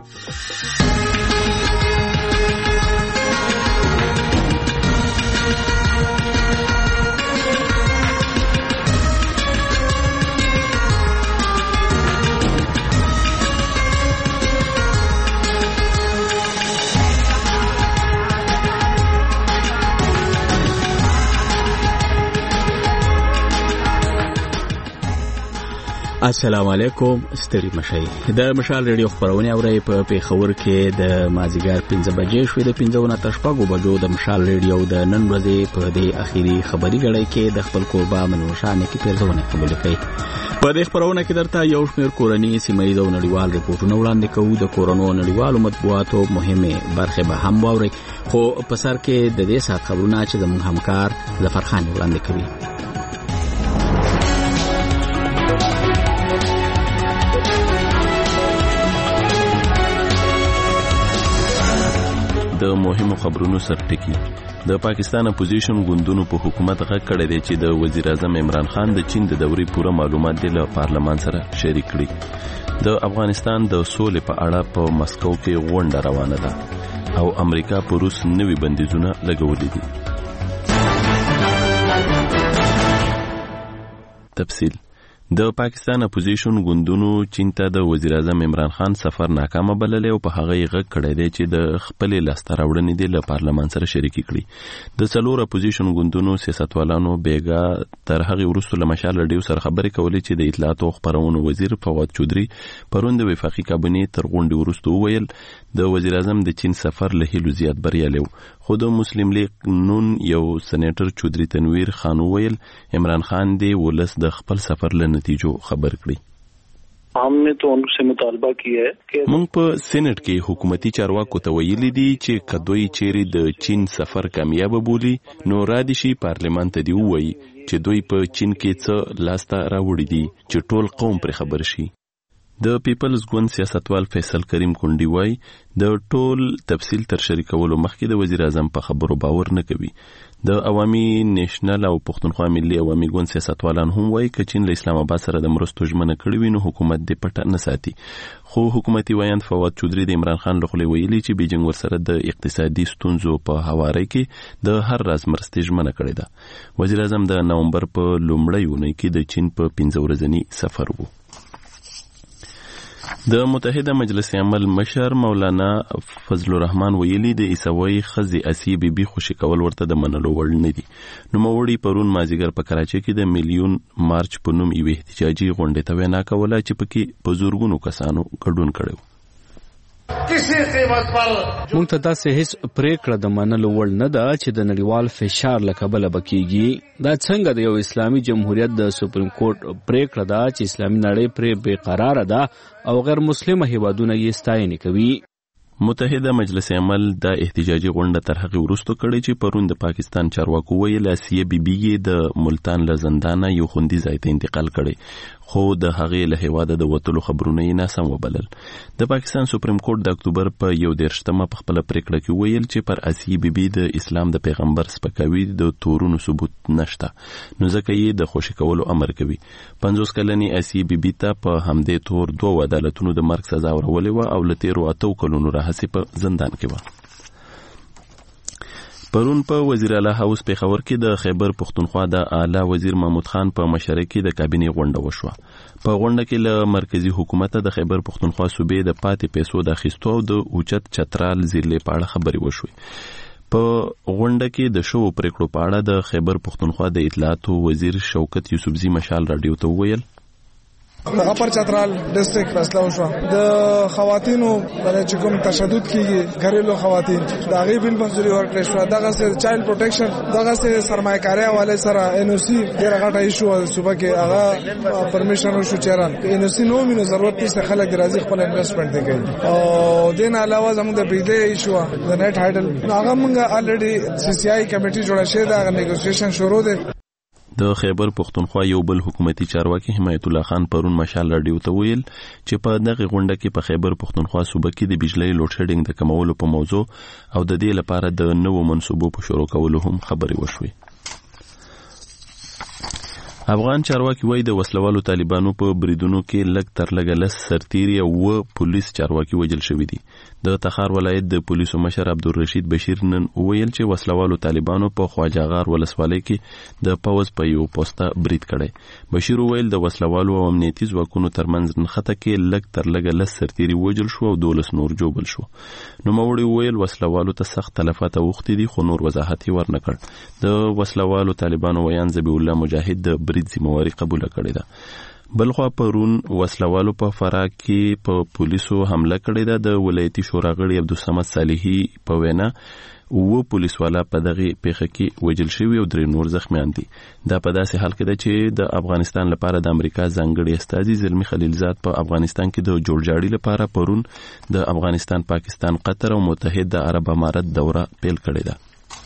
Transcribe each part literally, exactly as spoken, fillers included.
السلام علیکم ستړي مشي د مشال ریډیو خبرونه اوري په پیښور کې د مازیګر پنځه بجې شوې د پنځه نه تر شپږو بجو د مشال ریډیو د نن ورځې په دې اخیری خبري غړي کې د خپل کوربه منوشانه کې پیرزونه قبول کړي. په دې خبرونه کې درته یو شمېر کورنۍ سیمایي او نړیوال ریپورتونه وړاندې کوو. د کورونو نړیوالو مطبوعاتو مهمه برخه به هم واوري، خو په سر کې د دې سات خبرونه چې زموږ همکار ظفر خان وړاندې کوي. د مهمو خبرونو سرټکی. د پاکستان اپوزیشن ګوندونو په حکومت غږ کړی دی چې د وزیر اعظم عمران خان د چین د دورې پوره معلومات د پارلمان سره شریک کړي. د افغانستان د سولې په اړه په مسکو کې غونډه روانه ده او امریکا په روس نوي بندیزونه لګولي دي. تفصیل: د پاکستان اپوزیشن ګوندونو چین ته د وزیر اعظم عمران خان سفر ناکامه بللی او په هغه یې غږ کړی دی چې د خپل لاسته راوړنې دی له پارلمان سره شریکې کړي. د څلور اپوزیشن ګوندونو سیاستوالانو بیګا تر هغه وروسته له مشال ریډیو سره خبرې کولې چې د اطلاعات او خبرونو وزیر فواد چودري پرون د وفاقي کابینې تر غونډې وروسته وویل د وزیر اعظم د چین سفر له هیلو زیات بریالی و. خو د مسلم لیگ نون یو سېنیټر چودري تنویر خان وویل عمران خان دی ولس د خپل سفر له نتیجو خبر کړي. हमने तो उनसे मुतालबा किया है कि موږ په سېنات کې حکومتي چارواکو ته ویلي دي چې کدوې چیرې د چین سفر کامیاب بولی نو را دي شي پارلمان ته دی وایي چې دوی په چین کې څه لاسته راوړي دي چې ټول قوم پر خبر شي. د پیپلز ګوند سیاستوال فیصل کریم کونډي وای د ټول تفصیل تر شریکولو مخکې د وزیر اعظم په خبرو باور نه کوي. د عوامي نېشنل او پښتونخوا ملي عوامي ګوند سیاستوالان هم وای چې چین له اسلام آباد سره د مرستو ژمنه کړې وي نو حکومت دې پټه نه ساتي. خو حکومتي وایاند فواد چودري د عمران خان لخوا ویلي چې بیجینګ ورسره د اقتصادي ستونزو په هواري کې د هر راز مرستې ژمنه کړې ده. وزیر اعظم د نومبر په لومړۍ اونۍ کې د چین په پنځه ورځني سفر وو. د متحده مجلس عمل مشر مولانا فضل الرحمن ویلي د عیسوي خزي اسی بي بي خوشي کول ورته د منلو وړ نه دي. نو موړي پرون مازیګر په کراچي کې د میلیون مارچ په نوم یو احتجاجي غونډه ته وینا کوله چې پکې په زورګونو کسانو ګډون کړو. مونږ ته داسې هیڅ پریکړه د منلو وړ نه ده چې د نړیوال فشار له کبله بکیږي. دا څنګه د یو اسلامي جمهوریت د سپریم کورټ پریکړه ده چې اسلامي نړۍ پرې بے قراره ده او غیر مسلمه هیوادونه یې ستاینه کوي. متحده مجلس عمل د احتجاجي غونډه تر هغه وروسته کړې چې پرون د پاکستان چارواکو ویل اسیه بي بي د ملتان له زندانه یو خوندي ځای ته انتقال کړي خو د هغې له هیواده د وتلو خبرونه یې ناسم وبلل. د پاکستان سپریم کورټ د اکتوبر په یو دېرشتمه په خپله پریکړه کې ویل چې پر اسیه بي بي د اسلام د پیغمبر سپکاوي د تورونو ثبوت نشته نو ځکه یې د خوشي کولو امر کوي. پنځوس کلنې اسیه بي بي ته په همدې تور دوه عدالتونو د مرګ سزا ورولې وه او له تیرو اتو کلونو راهیسې په زندان کې وه. پرون په وزیر اعلی هاوس پیښور کې د خیبر پښتونخوا د اعلی وزیر محمود خان په مشرۍ کې د کابینې غونډه وشوه. په غونډه کې له مرکزی حکومت د خیبر پښتونخوا صوبې د پاتې پیسو د اخیستو او د اوچت چترال زیرلې په اړه خبرې وشوې. په غونډه کې د شوو پریکړو په اړه د خیبر پښتونخوا د اطلاعاتو وزیر شوکت یوسفزي مشال رادیو ته وویل د اپر چترال ډیسټریکټ فیصله وشوه د خواتینو باندې چې کوم تشدد کیږي غریلو خواتین دا غي بل منځوري ورکړل شو. دغه سره چایلډ پروټیکشن دغه سره سرمایه‌کاري حواله سره ان او سی ډیره غټه ایشو صوبه کې هغه پرمیشن شو چیران ان او سی نو مینو ضرورت نشته خلک راځي خپل انویسټمنٹ دی کوي او دین علاوه زموږ د بجلی ایشو د نت هایډل هغه موږ الریډي سی سی آی کمیټي جوړه شوې ده نیګوسییشن شروع ده. د خیبر پښتونخوا یو بل حکومتي چارواکي حمایت الله خان پرون مشال رادیو ته ویل چې په دغه غونډه کې په خیبر پښتونخوا صوبه کې د بجلی لوډ شیډینګ د کمولو په موضوع او د دې لپاره د نوو منصوبو په شروع کولو هم خبرې وشوې. افغان چارواکي وایي د وسلوالو طالبانو په بریدونو کې لږ تر لږه لس سرتیري او اووه پولیس چارواکي وژل شوي دي. د تخار ولایت د پولیسو مشر عبدالرشید بشیر نن وویل چې وسلوالو طالبانو په خواجهغار ولسوالۍ کې د پوځ په یو پوسته برید کړی. بشیر وویل د وسلوالو او امنیتي ځواکونو ترمنځ نښته کې لږ تر لږه لس سرتیري وژل شو او دولس نور ژوبل شو. نوموړي وویل وسلوالو ته سخت تلفات اوښتي دي خو نور وضاحت یې ورنه کړ. د وسلوالو طالبانو ویان ذبیح الله مجاهد د برید ذمہواري قبول کړې ده. بلخوا پرون وسلوالو په فراه کې په پولیسو حمله کړې ده. د ولایتي شورا غړي عبدالصمد صالحي په وینا اووه پولیسوالا په دغه پیښه کې وژل شوي او درې نور زخمیان دي. دا په داسې حال کې ده چې د افغانستان لپاره د امریکا ځانګړي استازي زلمي خلیلزاد په افغانستان کې د جوړجاړي لپاره پرون د افغانستان، پاکستان، قطر او متحده عرب امارات دوره پیل کړې ده.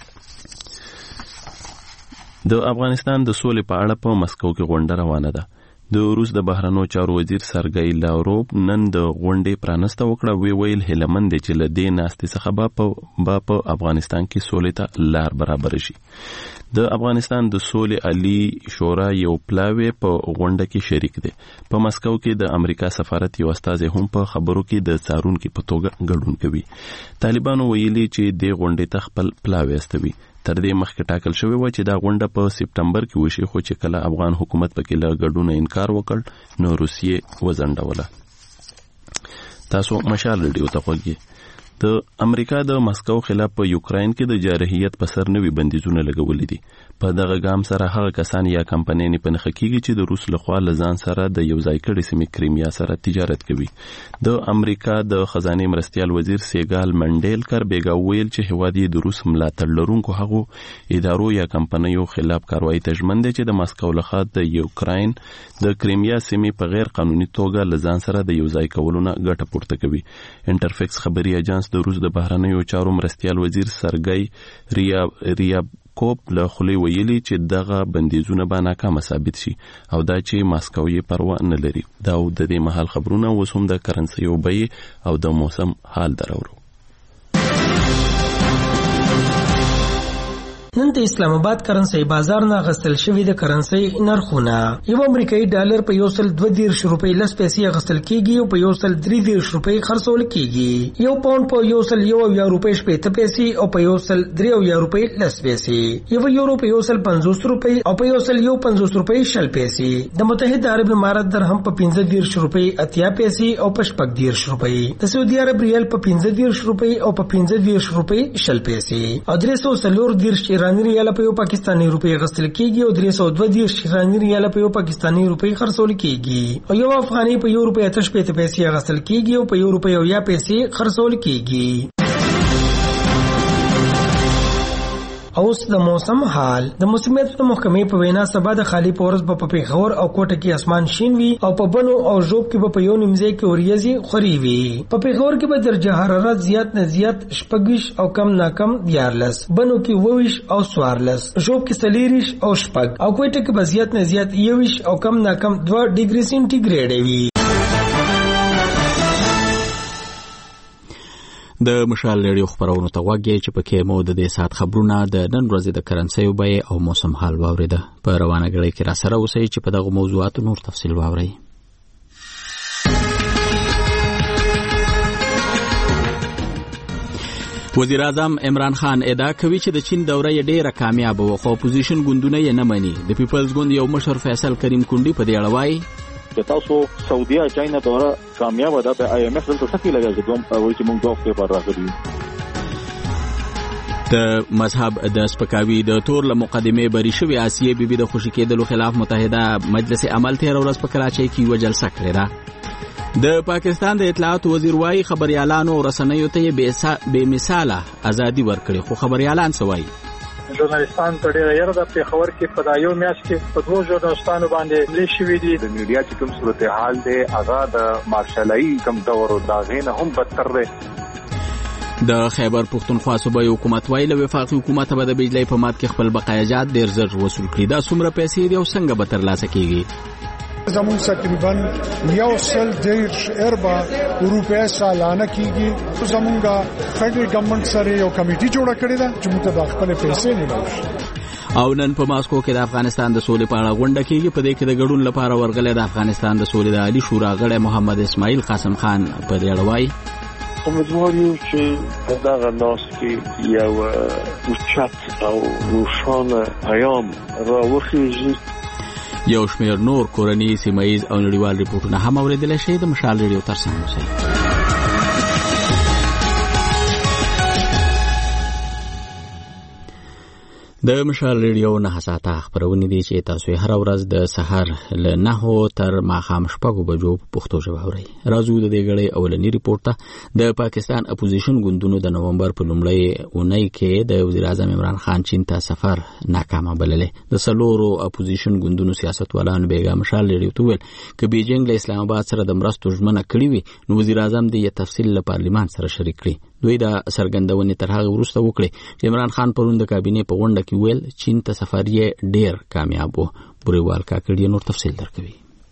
د افغانستان د سولې په اړه په مسکو کې غونډه روانه ده. د روس د بهرنیو چارو وزیر سرګی لاوروف نن د غونډې پرانسته وکړه. وی ویل هیلمند چې له دې ناستې څخه به په افغانستان کې سولې ته لار برابر شي. د افغانستان د سولې عالی شورا یو پلاوی په غونډه کې شریک دی. په مسکو کې د امریکا سفارت یو استازی هم په خبرو کې د څارونکي په توګه ګډون کوي. طالبانو ویلي چې د غونډې ته خپل پلاوی استوي. تر دې مخکې ټاکل شوی و چې دا غونډه په سپټمبر کې وشي، خو چې کله افغان حکومت پکې له ګډون انکار وکړ نو روسیې وځنډوله. تاسو مشال ریډیو ته خوږی. د امریکا د مسکو خلاف په یوکراین کې د جارحیت په سر نوي بندیزونه لګولې دي. په دغه ګام سره هغه کسان یا کمپنۍ په نښه کیږي چې د روس لخوا له ځان سره د یو ځای کړي سیمې کریمیا سره تجارت کوي. د امریکا د خزانه مرستیال وزیر سیګال منډیلکر بیګا ویل چې هواد یې د روس ملاتړ لرونکو هغو ادارو یا کمپنیو خلاف کاروایی ته ژمن دی چې د مسکو لخوا د یوکراین د کریمیا سیمې په غیر قانوني توګه له ځان سره د یو ځای کولو نه ګټه پورته کوي. انټرفیکس خبري اجانس د روس د بهرنیو چارو مرستیال وزیر سرګی ریا ریا کوپ له خولې ویلي چې دغه بندیزونه به ناکامه ثابت شي او دا چې ماسکو یې پروا نه لري. دا د دې مهال خبرونه اوس هم د کرنسیو بیې او د موسم حال درورو. نن د اسلام آباد کرنسي بازار نه غستل شوی د کرنسي نرخونه. یو امریکایي ډالر په یو سل دوه دیرش روپۍ لس پیسې غستل کیږي او په یو سل درې دیرش روپۍ خرڅول کیږي. یو پاوند په یو سل یو یا روپۍ شپږ پیسې او په یو سل درې یا روپۍ لس پیسې. یو یورو په یو سل پنځوس روپۍ او په یو سل یو پنځوس روپۍ شل پیسې. د متحده عرب امارات درهم په پنځه دیرش روپۍ اتیا پیسې او په شپږ دیرش روپۍ. د سعودي عرب ریال په پنځه دیرش روپۍ او په پنځه دیرش روپۍ شل پیسې. او درې سوه څلور دیرش ایرانی ریال په یو پاکستاني روپۍ غستل کیږي او درې سوه دوه دیرش ایرانی ریال په یو پاکستاني روپۍ خرڅول کیږي. او یو افغاني په یو روپۍ اته شپېته پیسې غستل کیږي او په یو روپۍ او یا پیسې خرڅول کیږي. اوس د موسم حال. د موسمیات د محکمې په وینا سبا د خالی پورز په پیښور او کوټه کې اسمان شین وي او په بنو او ژوب کې په یو نیمځای کې اوریځي خوري وي. په پیښور کې به درجه حرارت زیات نه زیات شپږ او کم نه کم دیارلس، بنو کې وویش او سوارلس، ژوب کې سلیریش او شپږ او کوټه کې به زیات نه زیات یویش او کم نه کم دوه ډیګري سینټیګریډ وي. د مشال ریډیو خبرونو ته وګورئ چې پکې مو د دې سات خبرونه د نن ورځې د کرنسي بیې او موسم حال واوریده. په روانه غړي کې را سره اوسئ چې په دغه موضوعاتو نور تفصیل واورئ. وزیر اعظم عمران خان ادعا کوي چې د چین دوره یې ډیره کامیابه وه خو اپوزیشن ګوندونه یې نه مني. د پیپلز ګوند یو مشر فیصل کریم کونډي په دې اړه وایي چې تاسو سعودي چاینا دوره کامیاب ده. په آی ایم ایف دلته څه کې لګا چې دوم وایي چې موږ دوه په بار راغلي. د مذهب د سپکاوي د تور له مقدمه بری شوی آسیه بیبي د خوشی کېدلو خلاف متحده مجلس عمل تیر ورځ په کراچۍ کې یو جلسه کړې ده. د پاکستان د اطلاعات وزیر وايي خبريالانو او رسنیو ته بے مثاله ازادي ورکړي خو خبريالان څه وایي؟ ژورنالستان ته ډېره یره د پیښور کې په دایو میاشت کې په دوه ژورنالستانو باندې حملې شوې دي. د میډیا چې کوم صورتحال دی هغه د مارشالایي کم دور او د هغې نه هم بدتر دی. د خیبر پښتونخوا صوبایي حکومت وایي له وفاقي حکومت به د بجلی په مات کې خپل بقایاجات ډېر ژر وصول کړي. دا څومره پیسې دي او څنګه به ترلاسه کیږي؟ زمون تقریبا یو سل دیرش اربا روپے سالانه کیږي. زمونږه فدرل ګورنمنت سره یو کمیټي جوړه کړې ده چې موږ ته خپل پیسې نه ورکړي. او نن په ماسکو کې د افغانستان د سولې په اړه غونډه کیږي. په دې کې د ګډون لپاره ورغلي د افغانستان د سولې د عالی شورا غړی محمد اسماعیل قاسم خان په دې اړه وایي امیدوار یو چې په دغه ناست کې یو اوچت او روښانه پیام راوخیږي. یو شمېر نور کورني سیمه ییز او نړیوال ریپورټونه هم اورېدلی شئ. د مشال ریډیو ترڅنګ اوسئ. د مشال ریډیو نه ساعته خبرونه دي چې تاسو هر ورځ د سحر له نهو تر ماښام شپږو بجو په پښتو ژبه اورئ. راځو د دې غړي اولنی ریپورت ته. د پاکستان اپوزیشن ګوندونو د نومبر په لومړۍ اونۍ کې د وزیر اعظم عمران خان چین ته سفر ناکامه بللې. د سلورو اپوزیشن ګوندونو سیاستوالانو بیګا مشال ریډیو ته ویل چې بیجینګ له اسلام آباد سره د مرستو ژمنه کړې وي نو وزیر اعظم دې تفصیل له پارلیمان سره شریک کړي. دوی د سرګندونې تر هغه وروسته وکړي چې عمران خان پرون د کابینې په غونډه کې ویل چین ته سفر یې ډیر کامیاب و. بریوال کاکړي نور تفصیل درکوي.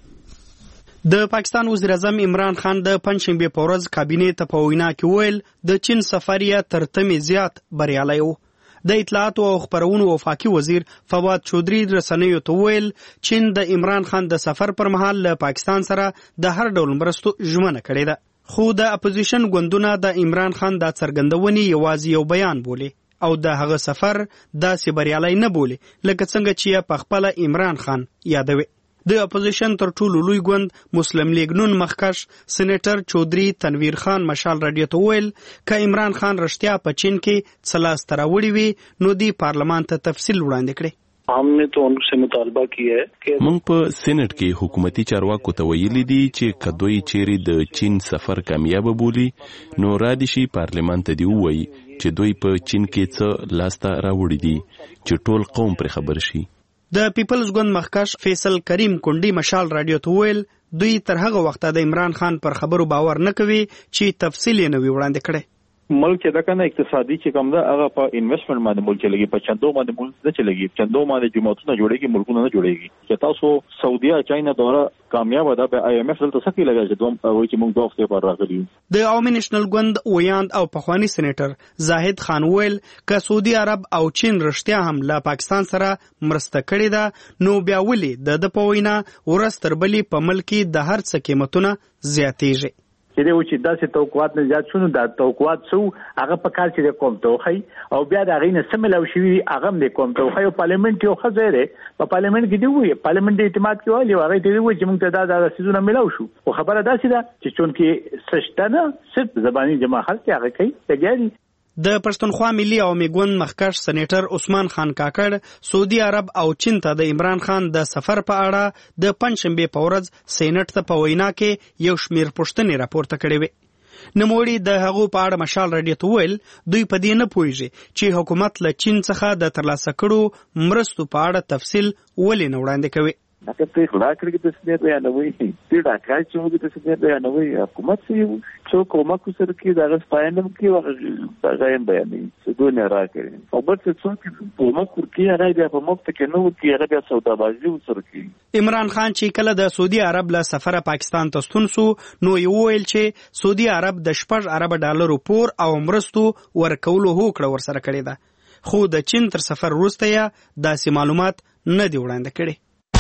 د پاکستان وزیر اعظم عمران خان د پنځشنبه په ورځ کابینې ته په وینا کې ویل د چین سفر یې تر تمې زیات بریالی و. د اطلاعات او خبرونو وفاقي وزیر فواد چودري رسنیو ته ویل چین د عمران خان د سفر پر مهال له پاکستان سره د هر ډول مرستو ژمنه کړې ده. خو د اپوزیشن ګوندونه د عمران خان د څرګندونې یوازې یو بیان بولي او د هغه سفر داسې بریالی نه بولي لکه څنګه چې په خپل عمران خان یادوي. د اپوزیشن تر ټولو لوی ګوند مسلم لیگ نون مخکش سېنیټر چودري تنویر خان مشال رادیو ته ویل ک عمران خان رښتیا په چین کې څلاس تراوړي وي نو دی پارلمان ته تفصیل وړاندې کړي. हमने तो उनसे मुतालबा किया है कि موږ په سېنات کې حکومتي چارواکو ته ویلي دي چې کدوې چیرې د چین سفر کامیاب بولی نو را دي شي پارلمان ته دی وایي چې دوی په چین کې څه لاسته راوړي دي چې ټول قوم پر خبر شي. د پیپلز ګوند مخکش فیصل کریم کونډي مشال رادیو ته ویل دوی تر هغه وخته د عمران خان پر خبرو باور نه کوي چې تفصیل یې نه وی وړاندې کړي. ملک چې دا کنه اقتصادي چې کوم دا هغه په انویسټمنټ باندې ملک چلےږي په چندو باندې ملک نه چلےږي چندو باندې جماعتونه جوړيږي ملکونه نه جوړيږي. چې تاسو سعودي چاینا دوره کامیاب ده په آی ایم ایف دلته سکی لګا چې دوم وایي چې موږ دوه هفته پر راغلي. د عوامي نېشنل ګوند ویاند او پخوانی سېنیټر زاهد خان ویل ک سعودي عرب او چین رښتیا هم له پاکستان سره مرسته کړې ده نو بیا ولې د د پوینا ورستر بلی په ملک د هر څه قیمتونه زیاتېږي. چې د وچې داسې توقعات نه زیات شونه د توقعات سو هغه په کال چې د قوم توخی او بیا د غینه سملو شوی هغه د قوم توخی او پارلیمنت یو خزره په پارلیمنت کې دی وی پارلیمنت د اعتماد کې ویل هغه دی وی چې موږ ته دا د سيزونه ملاو شو او خبره داسې ده چې چون کې سشتنه صرف زبانی جماعت کې هغه کوي تګاری. د پښتونخوا ملي عوامي ګوند مخکش سېنیټر عثمان خان کاکړ سعودي عرب او چین ته د عمران خان د سفر په اړه د پنځشنبه په ورځ سېنات ته په وینا کې یو شمیر پوښتنې راپورته کړې وې. نوموړي د هغو په اړه مشال رادیو ته ویل دوی په دې نه پوهیږي چې حکومت له چین څخه د ترلاسه کړو مرستو په اړه تفصیل ولې نه وړاندې کوي. اگر ته خلا کړی د سپیډ بیانوي چې دا کار چې موږ د سپیډ بیانوي حکومت سي څو کومه کو سره کې دا غسپاینم کې غایم بیانوي څه دونه راکړي او بل څه څو کومه کورکی راځي بیا په مفت کې نو کې هغه بیا سوداګري سره کوي. عمران خان چې کله د سعودي عرب له سفر پاکستان ته ستون سو نو یو ویل چې سعودي عرب د شپږ ارب ډالرو پور او مرستو ورکولو هوکړه ورسره کړې ده خو د چین تر سفر وروسته یې داسې معلومات نه دی وړاندې کړي.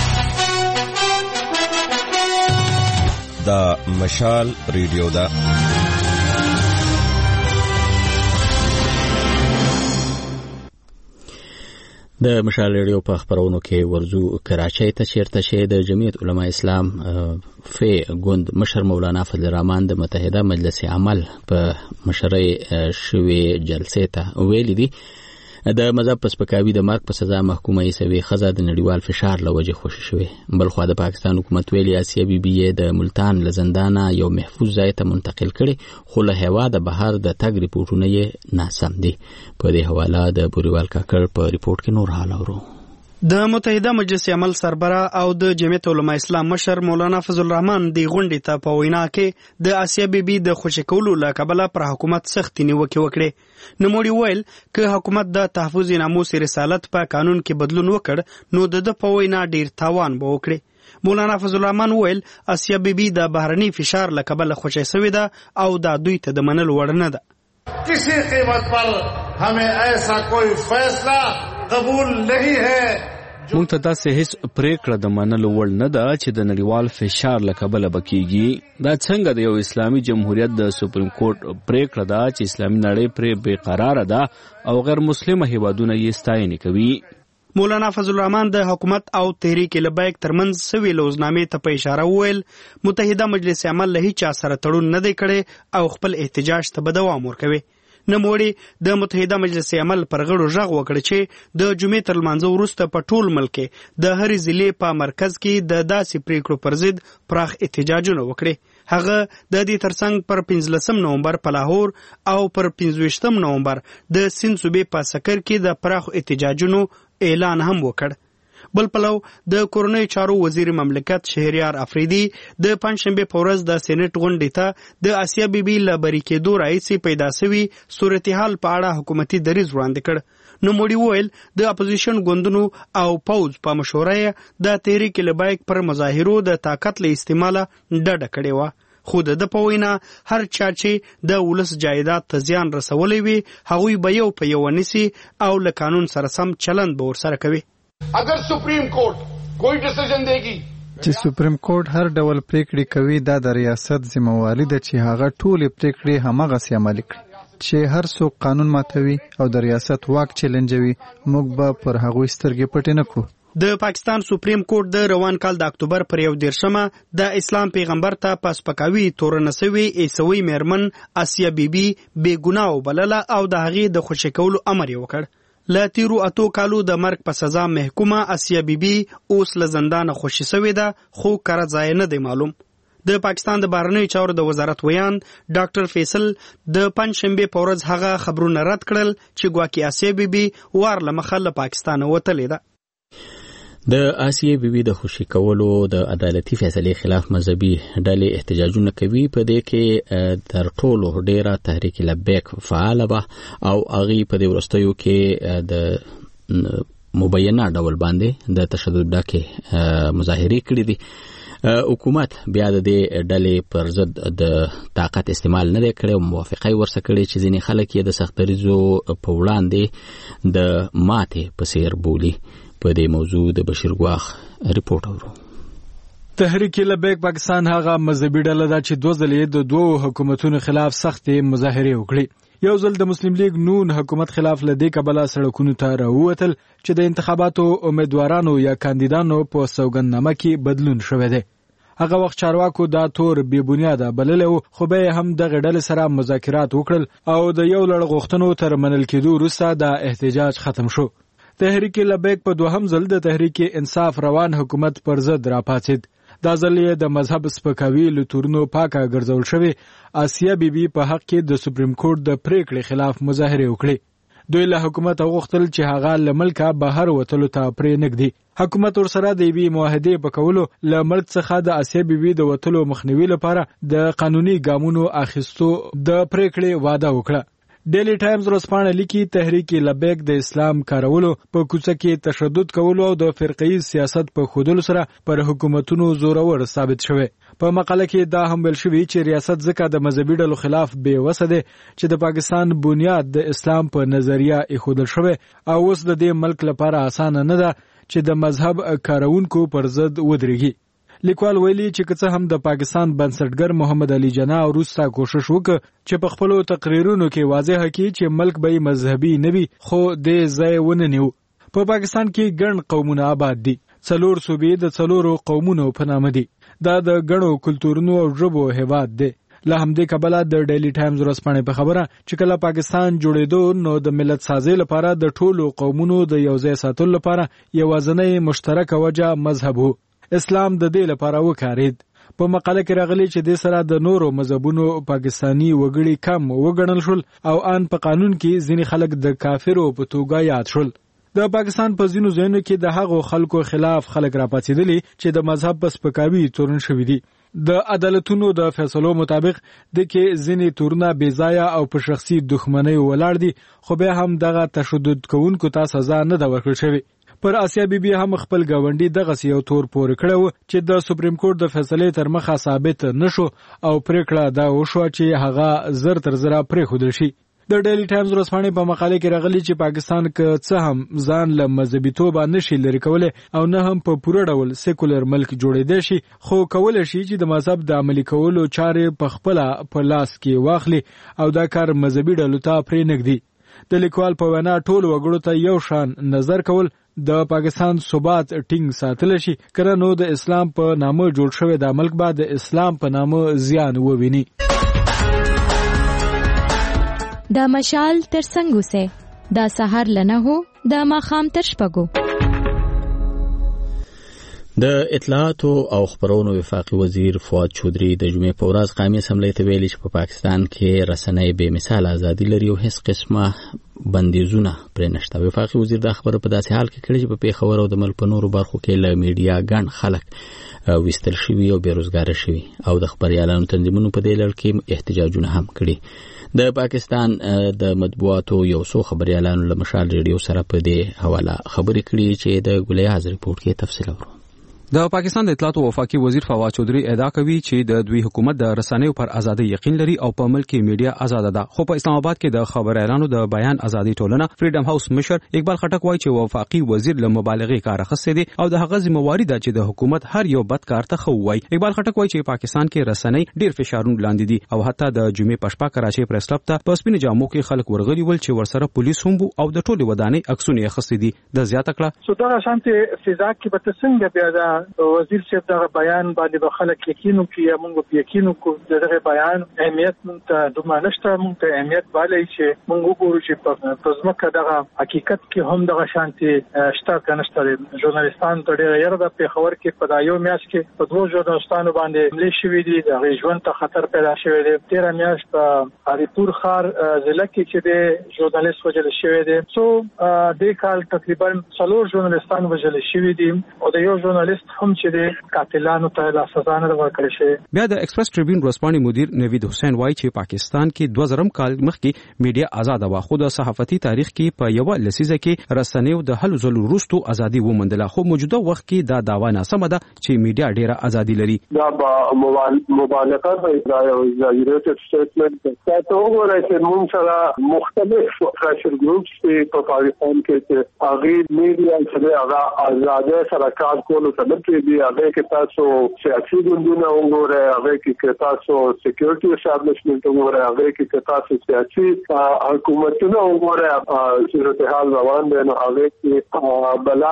دا مشال ریډیو دا د مشال ریډیو په خبرونو کې ورزو کراچۍ ته چیرته چې د جمعیت علما اسلام فی ګوند مشر مولانا فضل الرحمن د متحده مجلس عمل په مشرۍ شوی جلسې ته ویلي دي د مذهب په سپکاوي د مرګ په سزا محکومه ایسوي خزه د نړیوال فشار له وجې خوشي شوی. بل خو د پاکستان حکومت ویلي آسیا بی بی د ملتان له زندانه یو محفوظ ځای ته منتقل کړي خو له هوا د بهر د تګ ریپورټونه یې ناسم دي. په دې حواله د بریوال کاکړ په ریپورت کې نور حال اورو. د متحده مجلس عمل سربراہ او د جمعیت علما اسلام مشر مولانا فضل الرحمن د غونډې ته په وینا کې د آسیا بی بی د خوشی کولو له کبله پر حکومت سخت نیوکه وکړه. نوموړي ویل که حکومت د تحفظ ناموس رسالت په قانون کې بدلون وکړ نو د په وینا ډیر تاوان به وکړي. مولانا فضل الرحمن ویل آسیا بی بی د بهرني فشار له کبله خوشی شوې ده او دا دوی ته د منلو وړ نه ده. کسی قیمت پر हमें ऐसा कोई फैसला قبول نہیں ہے. مونږ ته داسې هیڅ پریکړه د منلو وړ نه ده چې د نړیوال فشار له کبله به کیږي. دا څنګه د یو اسلامي جمهوریت د سپریم کورټ پریکړه ده چې اسلامي نړۍ پرې بې قراره ده او غیر مسلمه هیوادونه یې ستاینه کوي. مولانا فضل الرحمن د حکومت او تحریک لبیک ترمنځ سوي لوزنامې ته په اشاره وویل متحده مجلس عمل له هیچا سره تړون نه دی کړی او خپل احتجاج ته به دوام ورکوي. نوموړي د متحده مجلس عمل پر غړو غږ وکړ چې د جمعې تر لمانځه وروسته په ټول ملک د هرې ضلع په مرکز کې د داسې پریکړو پر ضد پراخ احتجاجونه وکړي. هغه د دې ترڅنګ پر پنځلسم نومبر په لاهور او پر پنځویشتم نومبر د سند صوبې په سکر کې د پراخ احتجاجونو اعلان هم وکړ. بل پلو د کورنۍ چارو وزیر مملکت شهریار افریدي د پنځشنبه په ورځ د سېنات غونډې ته د آسیا بیبي له بری کېدو راهیسې پیدا شوی صورتحال په اړه حکومتي دریځ وړاندې کړ. نوموړي وویل د اپوزیشن ګوندونو او پوز په مشوره د تحریک لبیک پر مظاهرو د طاقت له استعماله ډډه کړې وه. خو د په وینا هر چا چې د ولس جایداد ته زیان رسولی وي هغوی به یو په یو نیسي او له قانون سره سم چلند به ورسره کوي. اگر سپریم کورٹ کوئی ډیسیژن دیږي چې سپریم کورټ هر ډول پریکړې کوي دا د ریاست ذمہواری ده چې هغه ټولې پریکړې هماغسې عملي کړي. چې هر څوک قانون ماتوي او د ریاست واک چیلنجوي موږ به پر هغوی سترګې پټې نه کړو. د پاکستان سپریم کورټ د روان کال د اکتوبر پر یو دیرشمه د اسلام پیغمبر ته په سپکاوي تورنه سوي عیسوي میرمن آسیا بیبي بې ګناه وبلله او د هغې د خوشي کولو امر یې وکړ. له تیرو اتو کالو د مرګ په سزا محکومه آسیا بیبي اوس له زندانه خوشي سوې ده خو کره ځای نه دی معلوم. د پاکستان د بهرنیو چارو د وزارت ویان ډاکټر فیصل د پنځشنبه په ورځ هغه خبرونه رد کړل چې ګواکې آسیا بیبي وار له مخه له پاکستانه وتلې ده. د آسیا بیبي د خوشي کولو د عدالتي فیصلې خلاف مذهبي ډلې احتجاجونه کوي. په دې کې تر ټولو ډیره تحریک لبیک فعال وه او هغې په دې وروستیو کې د مبینه ډول باندې د تشدد ډکې مظاهرې کړي دي. حکومت بیا د دې ډلې پر ضد د طاقت استعمال نه دی کړی او موافقه یې ورسره کړې چې ځینې خلک یې د سختدریځو په وړاندې د ماتې په څیر بولي. په دې موضوع د بشیر ګواخ ریپورت اورو. تحریک لبیک پاکستان هغه مذهبي ډله ده چې دوه ځلې د دوو حکومتونو خلاف سختې مظاهرې وکړي. یو ځل د مسلم لیگ نون حکومت خلاف له دې کبله سړکونو ته راووتل چې د انتخاباتو امیدوارانو یا کاندیدانو په سوګندنامه کې بدلون شوی دی. هغه وخت چارواکو دا تور بې بنیاده بللی و خو به یې هم دغه ډلې سره مذاکرات وکړل او د یو لړ غوښتنو تر منل کېدو وروسته دا احتجاج ختم شو. تحریک لبیک په دوهم ځل د تحریک انصاف روان حکومت پر ضد راپاڅېد. دا ځل یې د مذهب سپکاوي له تورونو پاکه ګرځول شوې آسیا بیبي په حق کې د سپریم کورټ د پریکړې خلاف مظاهرې وکړې. دوی له حکومت غوښتل چې هغه له ملکه بهر وتلو ته پرې نږدي. حکومت ورسره د یوې معاهدې په کولو له ملک څخه د آسیا بیبي د وتلو مخنیوي لپاره د قانوني ګامونو اخیستو د پریکړې وعده وکړه. ډیلی ټایمز ورځپاڼه لیکي تحریک لبیک د اسلام کارولو په کوڅه کې تشدد کولو او د فرقه‌یي سیاست په ښودلو سره پر حکومتونو زورور ثابت شوی. په مقاله کې دا هم ویل شوي چې ریاست ځکه د مذهبي ډلو خلاف بې وسه دی چې د پاکستان بنیاد د اسلام په نظریه ایښودل شوی او اوس د دې ملک لپاره اسانه نه ده چې د مذهب کارونکو پر ضد ودرېږي. لیکوال ویلي چې که څه هم د پاکستان بنسټګر محمد علي جناح وروسته کوشش وکړ چې په خپلو تقریرونو کې واضح کړي چې ملک به مذهبي نه وي خو دې ځای ونه نیو. په پاکستان کې ګڼ قومونه آباد دي. څلور صوبې د څلورو قومونو په نامه دي. دا د ګڼو کلتورونو او ژبو هیواد دی. له همدې کبله د ډیلی ټایمز ورځپاڼې په خبره چې کله پاکستان جوړېدو نو د ملت سازۍ لپاره د ټولو قومونو د یو ځای ساتلو لپاره یوازینۍ مشترکه وجه مذهب و. اسلام د دې لپاره وکارید. په مقاله کې راغلی چې د سره د نورو مذهبونو پاکستانی وګړي کم وګڼل شول او ان په قانون کې ځینې خلک د کافرو په توګه یاد شول. د پاکستان په ځینو ځایونو کې د هغو خلکو خلاف خلک راپاڅېدلي چې د مذهب په سپکاوي تورن شوي دي. د عدالتونو د فیصلو مطابق د کې ځینې تورونه بې ځایه او په شخصي دښمنۍ ولاړ دي خو بیا هم دغه تشدد کوونکو ته سزا نه ده ورکړل شوې. پر آسیا بیبي هم خپل گاونډي دغه یو تور پورې کړو چې د سپریم کورټ د فیصلې تر مخه ثابت نشو او پریکړه دا وشو چې هغه زر تر زره پرې خودل شي. د ډیلی ټایمز ورځپاڼې په مقاله کې راغلي چې پاکستان که څه هم ځان له مذهبي توبه نشي لري کولی او نه هم په پوره ډول سیکولر ملک جوړېدی شي، خو کولی شي چې د مذهب د عملي کولو چارې په خپله په لاس کې واخلي او دا کار مذهبي ډلو ته پرې نږدي. د لیکوال په وینا ټولو وګړو ته یو شان نظر کول د پاکستان ثبات ټینګ ساتل شي، کنه نو د اسلام په نامه جوړ شوی د ملک بعد د اسلام په نامه زیان وویني. د مشال تر څنګ اوسه، د سحر لنه هو د ماښام تر شپږو. د اطلاعاتو او خبرونو وفاقي وزیر فواد چودري د جمعې په ورځ قومي اسمبلی ته ویلي چې په پاکستان کې رسنۍ بې مثال ازادي لري او هیڅ قسمه بندیزونه پرې نشته. وفاقي وزیر دا خبره په داسې حال کې کړې چې په پیښور او د ملک په نورو برخو کې له میډیا ګڼ خلک ویستل شوي او بېروزګاره شوي او د خبریالانو تنظیمونو په دې لړ کې احتجاجونه هم کړي. د پاکستان د مطبوعاتو یو څو خبریالانو له مشال ریډیو سره په دې حواله خبرې کړي چې د ګلیاز ریپورت کې تفصیل اورو. د پاکستان د اطلاعات او وفاقي وزیر فواد چودري ادعا کوي چې د دوی حکومت د رسنیو پر ازادي یقین لري او په ملک کې میډیا آزاد ده، خو په اسلام آباد کې د خبريالانو د بیان ازادي ټولنه فریډم هاوس مشر اقبال خټک وایي چې وفاقي وزیر له مبالغې کار اخیستی دی او د هغه ذمہواری ده چې د حکومت هر یو بد کار ته خو وایي. اقبال خټک وایي چې پاکستان کې رسنۍ ډیر فشارونه لاندې دي او حتی د جمعې پښپا کراچي پریس کلب ته په سپینو جامو کې خلک ورغلي ول چې ورسره پولیس هم او د ټولو ودانۍ عکسونه اخیستي دي. د زیاته کړه سو دا شانته فضا کې به څنګه بیا دا وزیر چې دا بیان باندې به خلک یقینو کې موږ په یقینو کو دغه بیان اهمیت مونږ ته دومره نشته، مونږ ته اهمیت بالي چې مونږ وګورو چې په ځمکه دغه حقیقت کې هم دغه شانتي شته کنهشته. ژورنالیستان ته ډېر یره د پیښور کې په دایو میاش کې په دوه ژورنالیستانو باندې حمله شوې دي، د ژوند ته خطر پیدا شوی دی. تیر میاش په اریپور خار ضلع کې چې د ژورنالیست وجل شوی دی. سو د کال تقریبا څلور ژورنالیستان وجل شوی دي او د یو ژورنالیست هم چې د قاتلانو ته لا سزا نه ورکړل شي. بیا د ایکسپریس ټریبیون ورځپاڼې مدیر نوید حسین وایي چې پاکستان کې دوه زره کال مخکې میډیا آزاد و، خو د صحافتي تاریخ کې په یو لسیزه کې رسنیو د هلو ځلو وروسته ازادي وموندله، خو موجوده وخت کې دا داوا ناسمه ده چې میډیا ډیره ازادي لري. دا مبالغه به دا یو ایگزاجریټډ سټیټمنټ ده. تاسو وګورئ چې موږ سره مختلف پریشر ګروپس په پاکستان کې چې هغه میډیا چې هغه آزادۍ سره کار کولو ته نه دی، هغه کې تاسو سیاسي ګوندونه وګورئ، هغه کې تاسو سکیورټي اسټابلیشمنت وګورئ، هغه کې تاسو سیاسي حکومتونه وګورئ، صورتحال روان دي. نو هغه کې بلا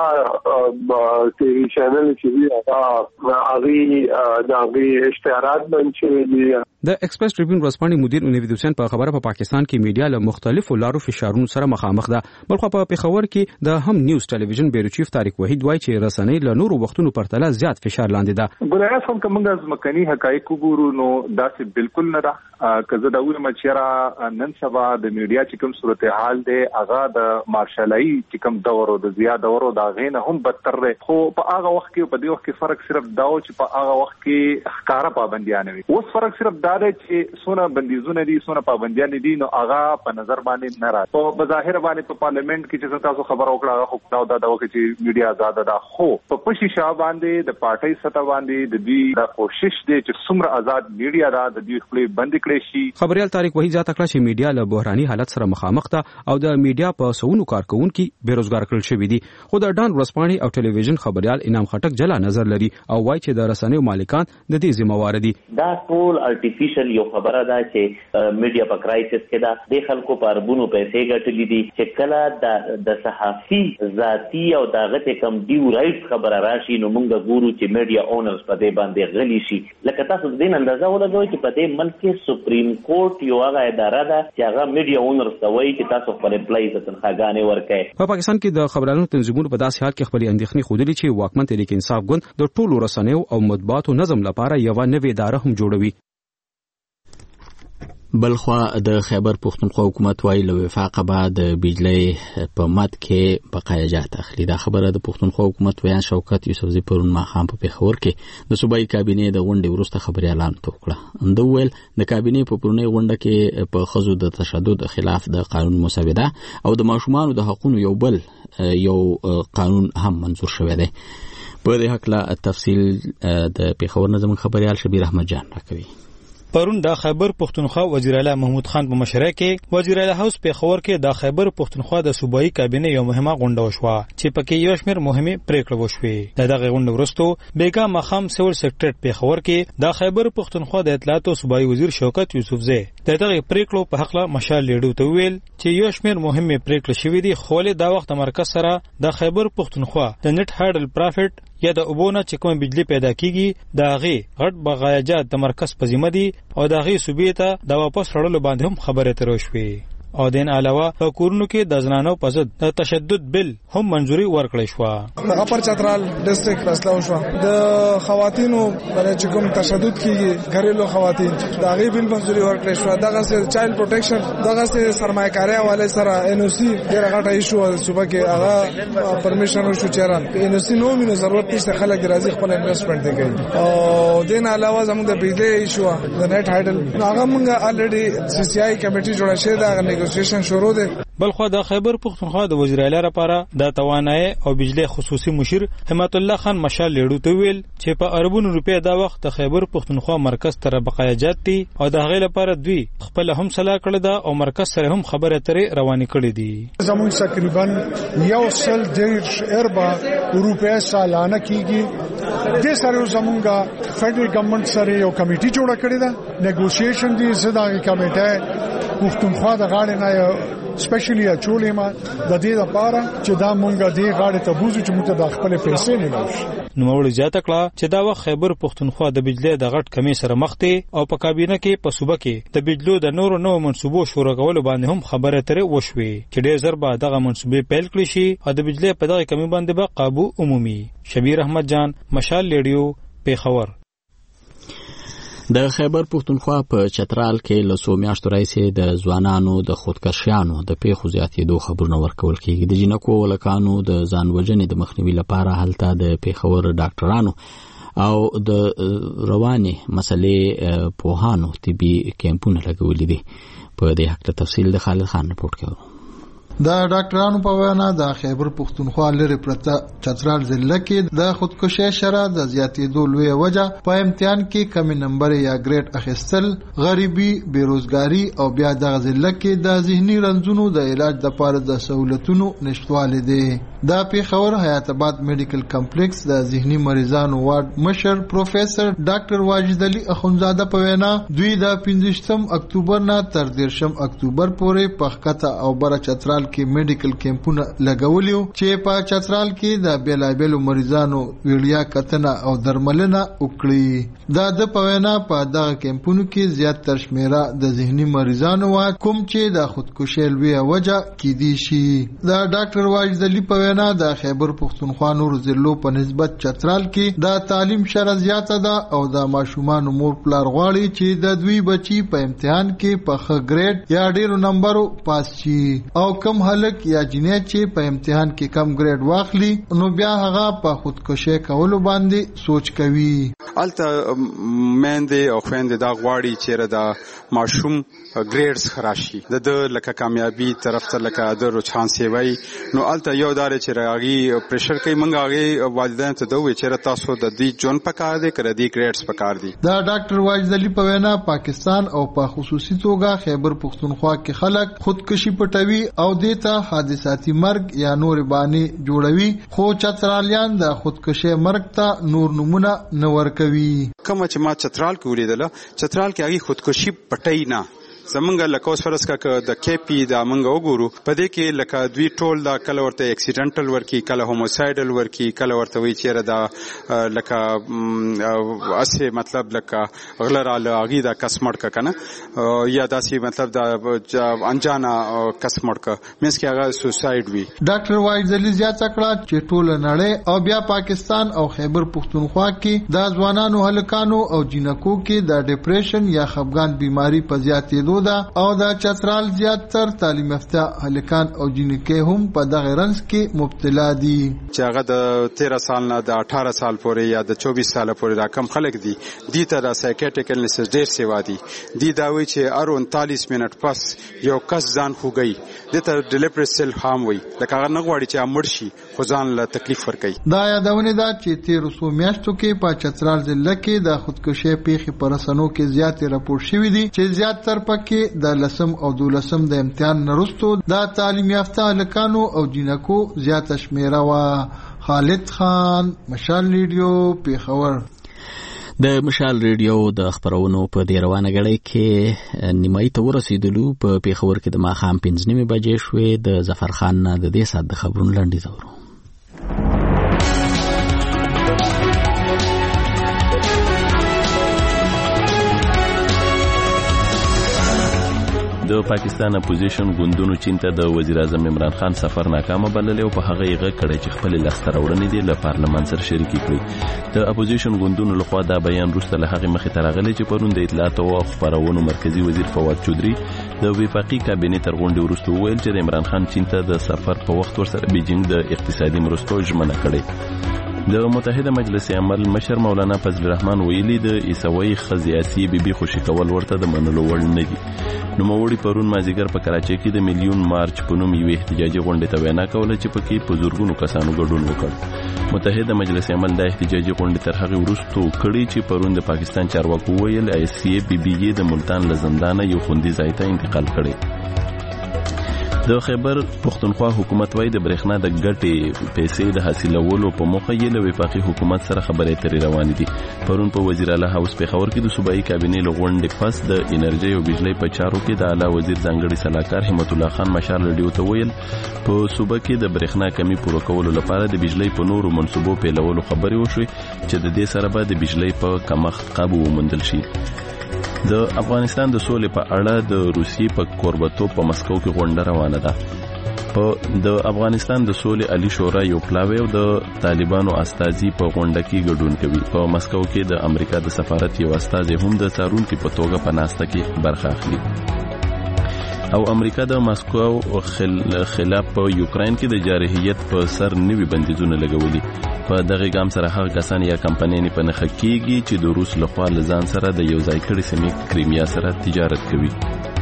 ټي وي چینل چې دی هغه هغه د هغه اشتهارات باندې دي. د ایکسپریس ټریبیون ورځپاڼې مدیر نوید حسین په خبره په پاکستان کې میډیا له مختلفو لارو فشارونو سره مخامخ ده. بلخو په پیښور کې د هم نیوز ټلویزیون بیرو چیف طارق وحید وایي چې رسنۍ له نورو وختونو پرتله زیات فشار لاندې ده. ګورئ هم کومه ځمکني حقایق وګورو نو داسې بالکل نه ده. کزه دا وایي چې نن سبا د میډیا چې کوم صورتحال دی هغه د مارشالای چې کوم دور او د زیات دور او دا غینه هم بدتر دی، خو په هغه وخت کې په دې وخت کې فرق صرف دا و چې په هغه وخت کې ښکارا پابندیان وي. اوس فرق صرف دا دی چې سونه بندیزونه دي، سونه پابندیان دي، نو هغه په نظر باندې نه راځي. په بظاهر باندې په پارلیمنت کې چې تاسو خبر وکړه هغه خو دا دا وکړي چې میډیا آزاد ده، خو په پشي شاه باندې د پارټي سطح باندې د دې د کوشش دی چې څومره آزاد میډیا دا د دې خپل بند کړي شي. خبريال طارق وحید ځا تکړه چې میډیا له بحراني حالت سره مخامخ ده او د میډیا په سونو کارکونکو بیروزګار کړل شوی دي. خو د ډان ورځپاڼې او ټلویزیون خبريال انعام خټک جلا نظر لري او وایي چې د رسنیو مالکان د دې ذمہوار دي. دا ټول ارتفیشل یو خبره ده چې میډیا په کرایسس کې ده، د خلکو په اربونو پیسې ګټلې دي چې کله د صحافي ذاتی او دغه کم ډیو رائټ خبره راشي نو موږ ګورو چې میډیا اونرز په دې باندې غلي شي. لکه تاسو د دې اندازه ولګوئ چې په دې ملک کې سپریم کورټ یو هغه اداره ده چې هغه میډیا اونرز ته وایي چې تاسو خپل امپلایز ته تنخواګانې ورکړئ. په پاکستان کې د خبرونو تنظیمونو په داسې حال کې خپل اندېښنې خوده چې واکمن تحریک انصاف ګوند د ټولو رسنیو او مطبوعاتو نظم لپاره یو نوې اداره هم جوړوي. بلخوا د خیبر پښتونخوا حکومت وايي له وفاقه بعد بجلی په مد کې بقایجات اخلي. دا خبره د پښتونخوا حکومت ویان شوکت یوسفزي پرون ماښام په پیښور کې د صوبایي کابینې د غونډې وروسته خبريالانو ته وکړه. د ویل د کابینې په پرونی غونډه کې په خزو د تشدد خلاف د قانون مسوده او د ماشومان د حقوقو یو بل یو قانون هم منظور شوی دی. په دې حق لا تفصیل د پیښور نظم خبريال شبیر احمد جان راکوي. پرون د خیبر پختونخوا وزیر اعلی محمود خان په مشرۍ کې وزیر اعلی هاوس په خبر کې د خیبر پختونخوا د صوبایي کابینه یو مهمه غونډه وشوه چې پکې یو شمېر مهمه پریکړې وشوې. د دغه غونډې وروسته بیګا مخام سیول سیکریټریټ په خبر کې د خیبر پختونخوا د اطلاعات او صوبایي وزیر شوکت یوسفزی د دغه پریکړو په حق له مشال لیډو ته ویل چې یو شمېر مهمه پریکړې شوې دي خو له دا وخت مرکز سره د خیبر پختونخوا د نت هایډل پرافټ یا د اوبونه چې کوم بجلی پیدا کیږي د هغه غټ بغایجات د مرکز په ذمہ دي او د هغه صوبې ته د واپس وړلو باندې هم خبره تر شوې. او دین علاوه په کورونو کې د زنانو په ضد د تشدد بل هم منځوري ورکړی شو. د اپر چترال ډیسټریکټ فیصله وشو د خواتینو باندې چې کوم تشدد کیږي غریلو خواتین د هغه بل منځوري ورکړی شو. دغه سره چایلډ پروټیکشن دغه سره سرمایه‌کاري حواله سره ان او سی ډیر غټه ایشو صوبه کې هغه پرمیشن وشو چیران ان او سی نو مینه ضرورت نشته خلک راځي خپل انویسټمنټ دی کوي. او دین علاوه زموږ د بجلی ایشو د نت هایډل هغه موږ الریډي سی سی آی کمیټي جوړه شوې ده نیګوسییشن شروع ده. بلخو د خیبر پختونخوا د وزیر اعلی لپاره د توانایي او بجلی خصوصي مشیر حمایت الله خان مشال لیډو ته ویل چې په اربونو روپیا دا وخت د خیبر پختونخوا مرکز تر بقایجات دي او د هغې لپاره دوی خپل هم صلاح کړې ده او مرکز سره هم خبره ترې روانې کړې دي. زموږ تقریبا یو سل ډیر اربا روپیا سالانه کیږي. د سره زموږه فدرال ګورنمنت سره یو کمیټي جوړه کړې ده نیګوسییشن دي زداغي کمیټه پختونخوا د غاړې نه سپیشلی اچولې ما د دې لپاره چې دا مونږه دې غاړې ته بوزو چې موږ د خپل پیسې نه لوشي. نو وړي زیاته کړه چې دا وخت خیبر پختونخوا د بجلی د غټ کمی سره مخ دي او په کابینه کې په صوبه کې د بجلو د نورو نو منصوبو شروع کولو باندې هم خبره ترې وشوي چې ډېر زر به دغه منصوبې پیل کړي شي او د بجلی په دغه کمی باندې به قابو عمومي. شبیر احمد جان مشال لیډیو پیښور. د خیبر پختونخوا په چترال کې له څو میاشتو راهیسې د ځوانانو د خودکشیانو د پیښو زیاتېدو خبرونه ورکول کېږي. د جینکو ولکانو د ځان وژنې د مخنیوي لپاره هلته د پیښور ډاکټرانو او د رواني مسلې پوهانو طبي کیمپونه لګولي دي. په دې حق ته تفصیل د خالد خان رپورټ کوي. د ډاکټرانو په وینا د خیبر پختونخوا لري پرته چترال ضلع کې د خودکشي شرح د زیاتېدو لوی وجه په امتحان کې کمی نمبر یا ګریډ اخیستل، غریبي، بیروزګاری او بیا د ضلع کې د ذهني رنځونو د علاج لپاره د سہولتونو نشټوالی دی. د پیښور حیات آباد میډیکل کمپلیکس د ذهني مریضانو وارډ مشر پروفیسور ډاکټر واجد علي اخونزاده په وینا دوی د پنځوستم اکتوبر نه تر دیرشم اکتوبر پورې په ښکته او بره چترال کې میډیکل کیمپونه لګولیو چې په چترال کې د بیلابیلو مریضانو ویړیا کتنه او درملنه وکړي. دا د په وینا په دغه کیمپونو کې زیات تر شمیره د ذهني مریضانو وا کوم چې د خودکشي لوی وجه کیدی شي. د ډاکټر واجد علي په وینا د خیبر پختونخوا نور ضلعو په نسبت چترال کې د تعلیم شره زیاته ده او د ماشومان مور پلار غواړي چې د دوی بچي په امتحان کې په ښه ګریډ یا ډیرو نمبرو پاس شي او کم هلک یا جنې چې په امتحان کې کم ګریډ واخلي نو بیا هغه په خودکشي کولو باندې سوچ کوي. الته مېندې او خويندې دا غواړي چې د ماشوم ګریډز خراشي د د لکه کامیابی طرف ته لکه د رچان سیوي نو الته یو دار چې راغي پریشر کوي منګه هغه والدین ته دوی چې تاسو د دې جون پکار دي کړه دي ګریډز پکار دي. دا ډاکټر واجد علي په وینا پاکستان او په خصوصي توګه خیبر پختونخوا کې خلک خودکشي پټوي او دیتا حادثاتي مرګ یا نور باندې جوړوي خو چترالیان د خودکشي مرګ ته نور نمونه نه ورکوي. کوم چې ما چترال کې ولیدل چترال کې هغه خودکشي پټای نه زمونږ لکه اوس فرض کا د کیپی د منګه وګورو په دې کې لکه دوی ټول دا کله ورته اکسیډنټل ورکی کله هوموسایډل ورکی کله ورته وی چیرې دا لکه اسه مطلب لکه غلراله اغي دا کسمړ ک کنه یا داسي مطلب دا انجانا کسمړ ک مینس کې هغه سوسایډ وی. ډاکټر واجد علي زیاته کړه چې ټول نړۍ او بیا پاکستان او خیبر پختونخوا کې د ځوانانو هلکانو او جنکو کې د ډیپریشن یا خفګان بیماری په زیاتېدو زیاتېدو ده او د چترال زیاتر تعلیم یافته هلکان او جنکۍ هم په دغه رنځ کې مبتلا دي چې هغه د تیرہ سال نه د اٹھارہ سال پورې یا د چوبیس سال پورې دا کم خلک دي دي ته د سایکیټریکل نسز ډېر سیوا دي دي دا وایي چې هر انتالیس منټ پس یو کس ځان خوږي د ته ډیلیپری سیل هام وي لکه هغه نه غواړي چې امر شي خو ځان له تکلیف ورکړي دا یادونه ده چې تیر څو میاشتو کې په چترال ضلع کې د خودکشي پیښې په رسنیو کې زیاتې راپور شوې دي چې زیاتره پکې د لسم او دولسم د امتحان وروسته د تعلیم یافته هلکانو او جنکو زیاته شمیره و. خالد خان، مشال ریډیو، پیښور. د مشال ریډیو د خبرونو په دې روانه غړې کې نیمایي ته ورسېدلو. په پیښور کې د ماښام پنځه نیمې بجې شوې. د ظفر خان نه د دې ساعت د خبرونو لنډیز اورو. د پاکستان اپوزیشن ګوندونو چین ته د وزیر اعظم عمران خان سفر ناکامه بللی او په هغه یې غږ کړی چې خپل لاسته راوړنې دي له پارلمان سره شریکې کړي. د اپوزیشن ګوندونو لخوا دا بیان وروسته له هغې مخې ته راغلی چې پرون د اطلاعاتو او خپرونو مرکزي وزیر فواد چودري د وفاقي کابینې تر غونډې وروسته وویل چې د عمران خان چین ته د سفر په وخت ورسره بیجینګ د اقتصادي مرستو ژمنه کړې. د متحده مجلس عمل مشر مولانا فضل الرحمن ویلي د عیسوي خزیاسي بیبي خوشي کول ورته د منلو وړ نه دي. نوموړي پرون مازیګر په کراچۍ کې د میلیون مارچ په نوم یوې احتجاجي غونډې ته وینا کوله چې پکې په زورګونو کسانو ګډون وکړ. متحده مجلس عمل د احتجاجي غونډې تر هغې وروسته کړې چې پرون د پاکستان چارواکو ویل عیسوي بیبي یې د ملتان له زندانه یو خوندي ځای ته انتقال کړی. د خیبر پښتونخوا حکومت وايي د برېښنا د ګټې پیسې د حاصلولو په موخه یې له وفاقي حکومت سره خبرې اترې روانې دي. پرون په وزیر اعلی هاوس پیښور کې د صوبایي کابینې له غونډې پس د انرژۍ او بجلۍ په چارو کې د اعلی وزیر ځانګړي سلاکار همت الله خان مشال ریډیو ته ویل په صوبه کې د برېښنا کمی پوره کولو لپاره د بجلۍ په نورو منصوبو پیلولو خبرې وشوې چې د دې سره به د بجلۍ په کمښت قابو وموندل شي. د افغانستان د سولې په اړه د روسیې په کوربتوب په مسکو کې غونډه روانه ده. په د افغانستان د سولې عالی شورا یو پلاوی او د طالبانو استازي په غونډه کې ګډون کوي. په مسکو کې د امریکا د سفارت یو استازي هم د څارونکي په توګه په ناسته کې برخه اخلي. او امریکا د مسکو خلاف په یوکرين کې د جارحیت په سر نوي بندیزونه لګولي. په دغه ګام سره هغه کسان یا کمپنۍ په نخښه کېږي چې د روس لخوا له ځان سره د یو ځای کړي سیمې کریمیا سره تجارت کوي.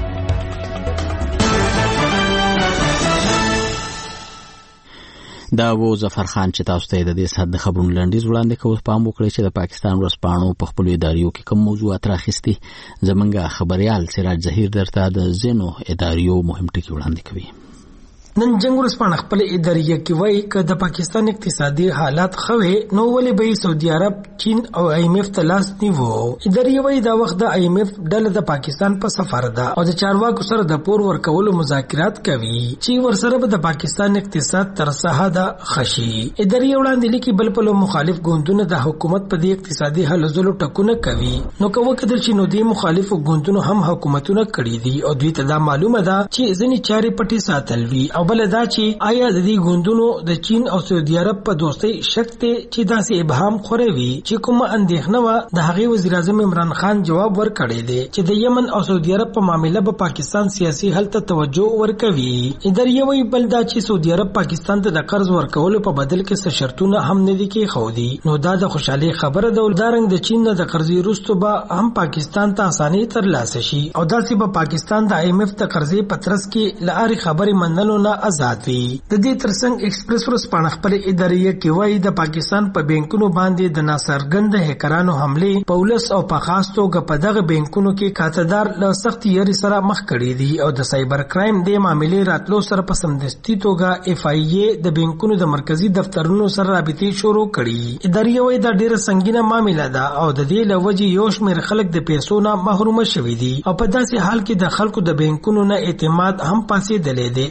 دا و ظفر خان چې تاسو ته د دې ساعت د خبرونو لنډیز وړاندې کوو. پام وکړئ چې د پاکستان ورځپاڼو په خپلو اداریو کې کوم موضوعات راخیستي. زمونږ خبريال سراج ظهیر درته د ځینو اداریو مهم ټکي وړاندې کوي. نن جنگ ورسپانه خپل اداریه کې وایي چې د پاکستان اقتصادي حالات خوي نو ولې به سعودي عرب، چین او آی ایم ایف تلاس نیو. اداریه وایي دا وخت د آی ایم ایف ډله د پاکستان په سفر ده او د چارواکو سره د پور ورکولو مذاکرات کوي چې ورسره به د پاکستان اقتصاد تر ساحه خشي. اداریه وړاندې لیکي بل په مخالف ګوندونو د حکومت په دې اقتصادي حل زلو ټکونه کوي. نو کوه کدل چې نو د مخالف ګوندونو هم حکومتونه کړی دي او دوی ته دا معلومه ده چې ځینې چارې پټي ساتل وی او بل دا چې آیا د دې ګوندونو د چین او سعودي عرب په دوستۍ شک ته چې داسې ابهام خوروي چې کومه اندېښنه و. د هغې وزیر اعظم عمران خان جواب ورکړی دی چې د یمن او سعودي عرب په معاملې به پاکستان سیاسي حل ته توجه ورکوي. اداریه وایي بل دا چې سعودي عرب پاکستان ته د قرض ورکولو په بدل کې څه شرطونه هم نه دي کېښودي. نو دا د خوشحالۍ خبره ده. دارنګ د چین نه د قرضې وروسته به هم پاکستان ته اسانۍ ترلاسه شي او داسې به پاکستان د آی ایم ایف د قرضې په ترڅ کې له هرې خبرې منلو نه آزاد وي. د دې ترڅنګ ایکسپریس ورځپاڼه خپل اداریه کې وایي د پاکستان په بانکونو باندې د ناڅرګند هکرانو حملې په ولس او په خاص توګه په دغه بانکونو کې کاتدار له سخت یاري سره مخ کړي دي او د سایبر کرایم د معاملې راتلو سره په سمدستي توګه اف آی ای د بانکونو د مرکزی دفترونو سره رابطې شروع کړي. اداریه وایي دا ډیره سنگینه معامله ده او د دې له وجې یو شمېر خلک د پیسو نه محروم شوي دي او په داسې حال کې د خلکو د بانکونو نه اعتماد هم پاسېدلی دی ځکه چې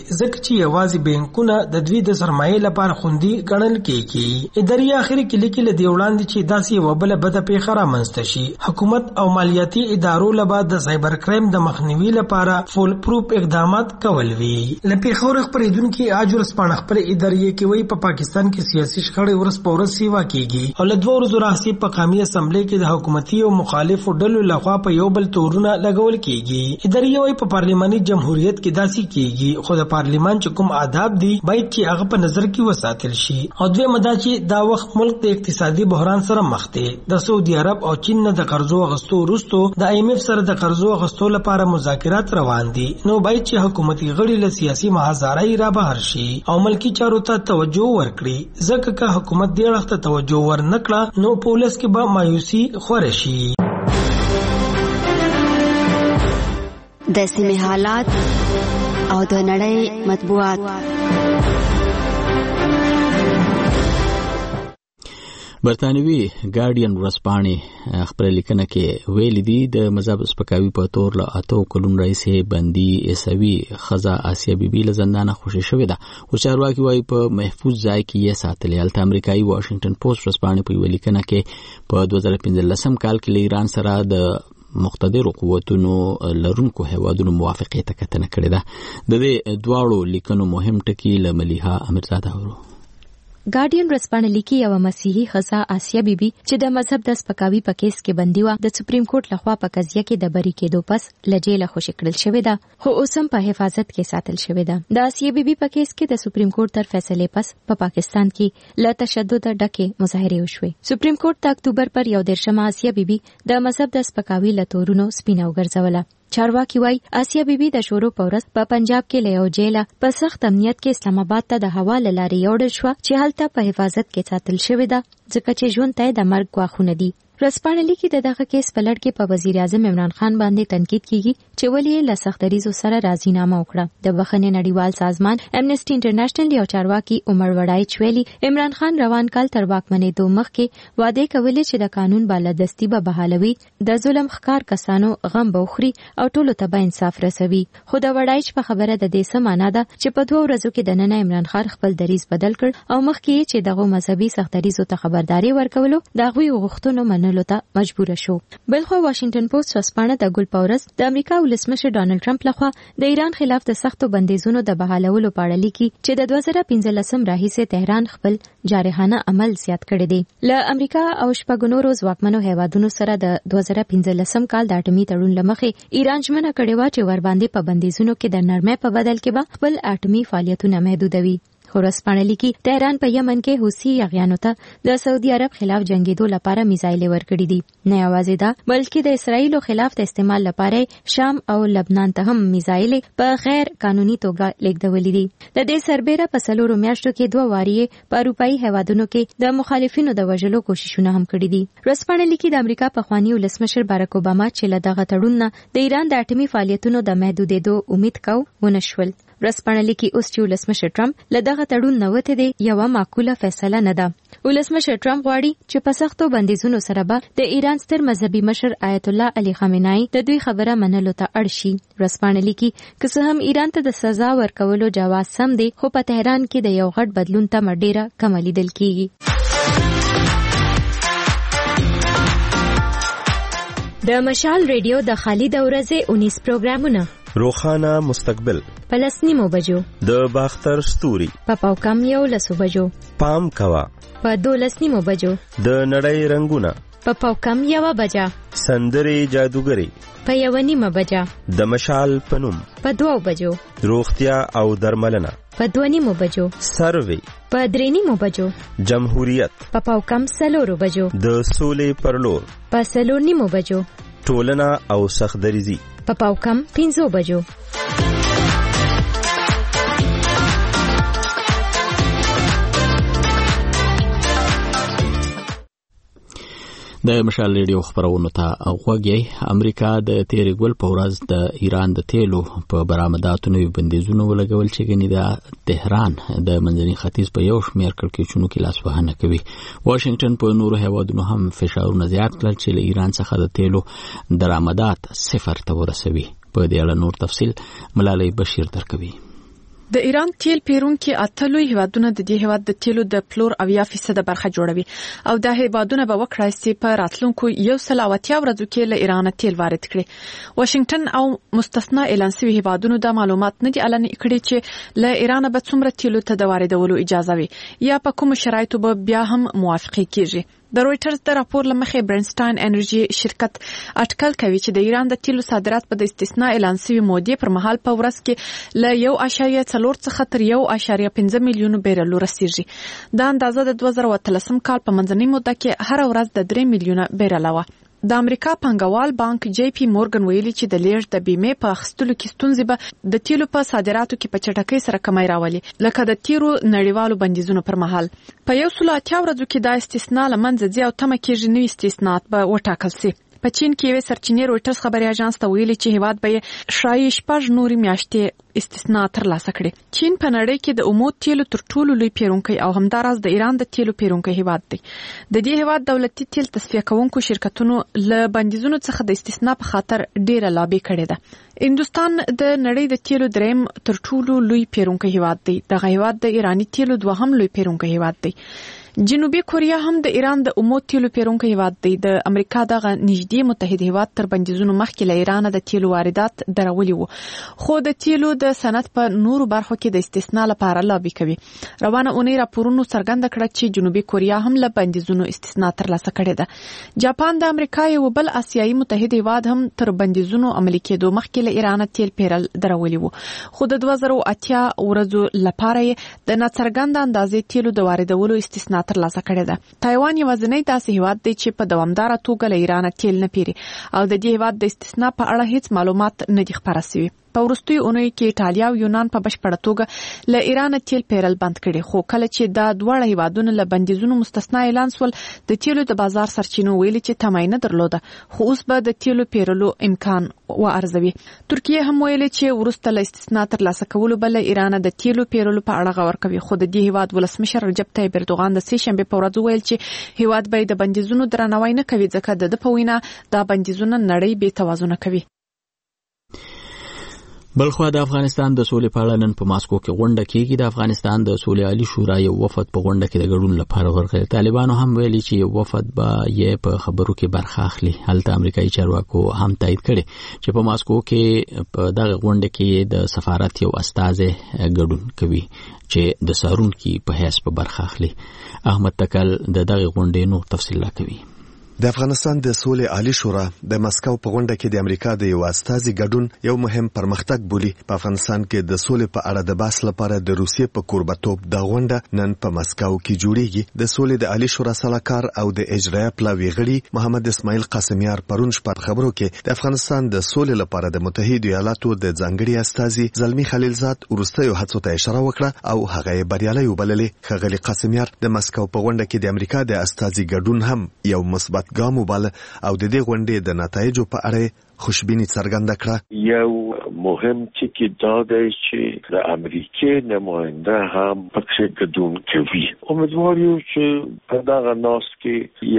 چې یوازې بانکونه د دوی د سرمایې لپاره خوندي ګڼل کیږي. اداري اخري کې لیکي له دی وړاندې چې داسې یو بل بده پیښه رامنځته شي. حکومت او مالیاتي ادارو لپاره د سایبر کریم د مخنیوي لپاره فول پروف اقدامات کول وی. له پیښور خبرېدونکو اجر سپانه خپل اداري کې وی په پاکستان کې سیاسي شخړې ورس په ورس سیوا کیږي او له دوه ورځې راځي په قومي اسمبلی کې د حکومتي او مخالفو ډلو لخوا په یو بل تورونه لګول کیږي. اداري وی په پارلماني جمهوریت کې داسې کیږي خو د پارلمان چې کوم آداب دي باید چې هغه په نظر کې وساتل شي. او دوی مدا چې دا وخت ملک د اقتصادي بحران سره مخ دی. د سعودي عرب او چین نه د قرضو غستو وروسته د آی ایم ایف سره د قرضو غستو لپاره مذاکرات روان دي. نو باید چې حکومتي غړي له سیاسي محاذارۍ را بهر شي او ملکی چارو ته توجه ورکړي. ځکه که حکومت دې اړخ ته توجه ورنکړه نو پولیس کې به مایوسي خور شي. د سیمې حالات او د نړۍ مطبوعات. برتانوي ګارډین ورځپاڼې خپل لیکنه کې ویلي دي د مذهب سپکاوي په تور له اتو کلونو راهیسې بندي عیسوي ښځه آسیا بیبي له زندانه خوشي شوې ده او چارواکي وایي په محفوظ ځای کې یې ساتلې. هلته امریکایي واشنګټن پوسټ ورځپاڼې په یوه لیکنه کې په دوه زره پنځلسم کال کې له ایران سره د مقتدرو قوتونو لرونکو هیوادونو موافقې ته کتنه کړې ده. د دې دواړو لیکنو مهم ټکي له ملیحه امیرزاده اورو. ګارډین ورځپاڼه لیکي یوه مسیحي ښځه آسیا بیبي چې د مذهب د سپکاوي په کیس کې بندي وه د سپریم کورټ لخوا په قضیه کې د بری کېدو پس له جیله خوشي کړل شوې ده خو اوس هم په حفاظت کې ساتل شوې ده. د آسیا بیبي په کیس کې د سپریم کورټ تر فیصلې پس په پا پاکستان کې له تشدد ډکې مظاهرې وشوې. سپریم کورټ د اکتوبر پر یو دېرشمه آسیا بیبي د مذهب د سپکاوي له تورونو سپینه وګرځوله. چارواکي وایي آسیا بیبي د شورو په ورځ په پنجاب کې له یو جیله په سخت امنیت کې اسلام آباد ته د هوا له لارې یوړل شوه چې هلته په حفاظت کې ساتل شوې ده ځکه چې ژوند ته د مرګ ګواښونه دي. ورځپاڼه لیکي د دغه کیس په لړ کې په وزیر اعظم عمران خان باندې تنقید کیږي چې ولې یې له سختدریزو سره راضینامه وکړه. د بخښنې نړیوال سازمان امنیسټي انټرنیشنل یو چارواکي عمر وړایچ ویلي عمران خان روان کال تر واکمنېدو مخکې وعده کولې چې د قانون بالادستي به بحالوي، د ظلم ښکار کسانو غم به وخوري او ټولو ته به انصاف رسوي. خو د وړایچ په خبره د دې څه معنا ده چې په دوه ورځو کې دننه عمران خان خپل دریز بدل کړ او مخکې چې دغه مذهبي سختدریزو ته خبرداري ورکولو د هغوی غوښتنو منلو ته مجبور شو. بلخو واشنگټن پوسټ ورځپاڼه د ګل پاورز د امریکا ولسمشر ډانلډ ټرمپ لخوا د ایران خلاف د سختو بندیزونو د بحالولو په اړه لیکي چې د دوه زره پنځلسم راهیسې تهران خپل جارحانه عمل زیات کړی دی. له امریکا او شپږ نورو ځواکمنو هیوادونو سره د دوه زره پنځلسم کال د اټومي تړون له مخې ایران ژمنه کړې وه چې ورباندې په بندیزونو کې د نرمۍ په بدل کې به خپل اټومي فعالیتونه محدودوي. خو ورځپاڼه لیکي تهران په یمن کې حوثي یاغیانو ته د سعودي عرب خلاف جنگیدو لپاره میزایلې ورکړي دي. نه یوازې دا بلکې د اسرایلو خلاف د استعمال لپاره شام او لبنان ته هم میزایلې په غیر قانوني توګه لیږدولې دي. د دې سربېره په څلورو میاشتو کې دوه وارې په اروپایي هیوادونو کې د مخالفینو د وژلو کوششونه هم کړي دي. ورځپاڼه لیکي د امریکا پخوانی ولسمشر باراک اوباما چې له دغه تړون نه د ایران د اټومي فعالیتونو د محدودېدو امید کو ونشول. ورځپاڼه لیکي اوس چې ولسمشر ټرمپ له دغه تړون نه وتی دی یوه معقوله فیصله نه ده. ولسمشر ټرمپ غواړي چې په سختو بندیزونو سره به د ایران ستر مذهبي مشر آیت الله علي خامنه‌ای د دوی خبره منلو ته اړ شي. ورځپاڼه لیکي که څه هم ایران ته د سزا ورکولو جواز سم دی خو په تهران کې د یو غټ بدلون تمه ډیره کمه لیدل کیږي. د مشال ریډیو د خالد اورزه اونیس پروګرامونه روخانه مستقبل پلسنیمو بجو د باختر ستوري په پاوکم یو لسو بجو پام کوا په دولسنیمو بجو د نړۍ رنگونه په پاوکم یو بجا سندري جادوګری په یو نیمه بجا د مشال پنوم په دوو بجو روغتیا او درملنه په دوه نیمو بجو سروي په درې نیمو بجو جمهوریت په پاوکم سلورو بجو د سولې پرلور په سلور نیمو بجو ټولنه او سخدریزي په پاوکم پنځو بجو. د مشال ریډیو خبرونو ته غوږی. امریکا د تیرې ګل په ورځ د ایران د تیلو په برآمداتو نوي بندیزونه ولګول چې ګنې د تهران د منځني ختیځ په یو شمېر کړکېچونو کې لاسوهنه کوي. واشنګټن په نورو هیوادونو هم فشارونه زیات کړل چې له ایران څخه د تیلو درآمدات صفر ته ورسوي. په دې اړه نور تفصیل ملالۍ بشیر درکوي. د ایران تیل پیرونکي اتلوي هیوادونه د دې هیواد د تیلو د پلور اویا فیصد برخه جوړوي او د هیوادونه به وکړای شي په راتلونکو یو سل او اتیا ورځو کې له ایران تیل وارد کړي. واشنگټن او مستثنا اعلان شوي هیوادونو د معلومات نه دي اعلان کړي چې له ایران به څومره تیلو ته د واردولو اجازه وي یا په کوم شرایطو به بیا هم موافقه کیږي. د رويټرز د راپور لمخې برنسټاین انرژي شرکت اټکل کوي چې د ایران د تیلو صادرات په د استثناء اعلان شوي مودې پر مهال په ورځ کې له یو اشاریه څلور څخه تر یو اشاریه پنځه میلیونو بیرلو رسیږي. دا اندازه د دوه زره اتلسم کال په منځنۍ موده کې هر ورځ د درې میلیونه بیرل وه. د امریکا پانګوال بانک جی پی مورګن ویلي چې د لیږد د بیمې په اخیستلو کې ستونزې به د تیلو په صادراتو کې په چټکۍ سره کمی راولي لکه د تیرو نړیوالو بندیزونو پر مهال. په یو سل اتیا ورځو کې دا استثناء له منځه ځي او تمه کېږي نوي استثناءات به وټاکل شي. په چین کې یوې سرچینې رويټرز خبري اژانس ته ویلي چې هیواد به شایي شپږ نوري میاشتې استثناء ترلاسه کړي. چین په نړۍ کې د اومو تیلو تر ټولو لوی پیرونکی او همداراز د ایران د تیلو پیرونکی هیواد دی. د دې هیواد دولتي تیل تصفیه کوونکو شرکتونو له بندیزونو څخه د استثناء په خاطر ډیره لابي کړې ده. هندوستان د نړۍ د تیلو دریم تر ټولو لوی پیرونکی هیواد دی. دغه هیواد د ایرانی تیلو دوهم لوی پیرونکی هیواد دی. جنوبي کوریا هم د ایران د اومو تیلو پیرونکی هیواد دی. د امریکا دغه نږدې متحد هیواد تر بندیزونو مخکې له ایران د تیلو واردات درولي وو خو د تیلو د صنعت په نورو برخو کې د استثناء لپاره لابي کوي. روانه اونۍ راپورونو څرګنده کړه چې جنوبي کوریا هم له بندیزونو استثناء ترلاسه کړې ده. جاپان د امریکا یو بل آسیایي متحد هیواد هم تر بندیزونو عملي کېدو مخکې له ایران تیل پیرل درولي وو خو د دوه زره اتیا ورځو لپاره د ناڅرګند اندازې تیلو د واردولو استثناء ترلاسه کړې ده. تایوان یوازینی داسې هیواد دی چې په دوامداره توګه له ایران تیل نه پیري او د دې هیواد د استثناء په اړه هیڅ معلومات نه دي خپاره شوي. په وروستیو اونیو کې ایټالیا او یونان په بشپړه توګه له ایران تیل پیرل بند کړي خو کله چې دا دواړه هیوادونه له بندیزونو مستثنا اعلان سول د تیلو د بازار سرچینو ویلي چې تمای نه درلوده خو اوس به د تیلو پیرلو امکان وارزوي. ترکیه هم ویلي چې وروسته له استثناء ترلاسه کولو بل ایران د تیلو پیرلو په اړه غور کوي خو د دې هیواد ولسمشر رجب طیب اردوغان د سې شنبه په ورځ ویل چې هیواد به د بندیزونو درناوی نه کوي ځکه د په وینا دا بندیزونه نړۍ بې توازن کوي. بلخوا د افغانستان د سولې په اړه نن په ماسکو کې غونډه کېږي. د افغانستان د سولې عالی شورا یو وفد په غونډه کې د ګډون لپاره ورغلی. طالبانو هم ویلي چې یو وفد به یې په خبرو کې برخه اخلي. هلته امریکایي چارواکو هم تایید کړي چې په ماسکو کې په دغه غونډه کې د سفارت یو استازی ګډون کوي چې د سارونکي په حیث په برخه اخلي. احمد تکل د دغه غونډې نور تفصیل راکوي. د افغانستان د سولې عالی شورا د مسکو په غونډه کې د امریکا د یو استازي ګډون یو مهم پرمختګ بولي. په افغانستان کې د سولې په اړه د بحث لپاره د روسیې په کوربتوب د غونډه نن په مسکو کې جوړیږي. د سولې د عالی شورا سلاکار او د اجرایه پلاوی غړي محمد اسماعیل قاسمیار پرون شپه خبرو کې د افغانستان د سولې لپاره د متحده ایالاتو د ځانګړي استازي زلمی خلیلزاد ورستیو هڅو ته اشاره وکړه او هغه بریالي وبللې. خغلی قاسمیار د مسکو په غونډه کې د امریکا د استازي ګډون هم یو مثبت ګام وباله او د دې غونډې د نتایجو په اړه خوشبینی څرګنده کړه. یو مهم ټکی دا دی چې د امریکای نماینده هم پکې ګډون کوي. امیدوار یو چې په دغه ناس کې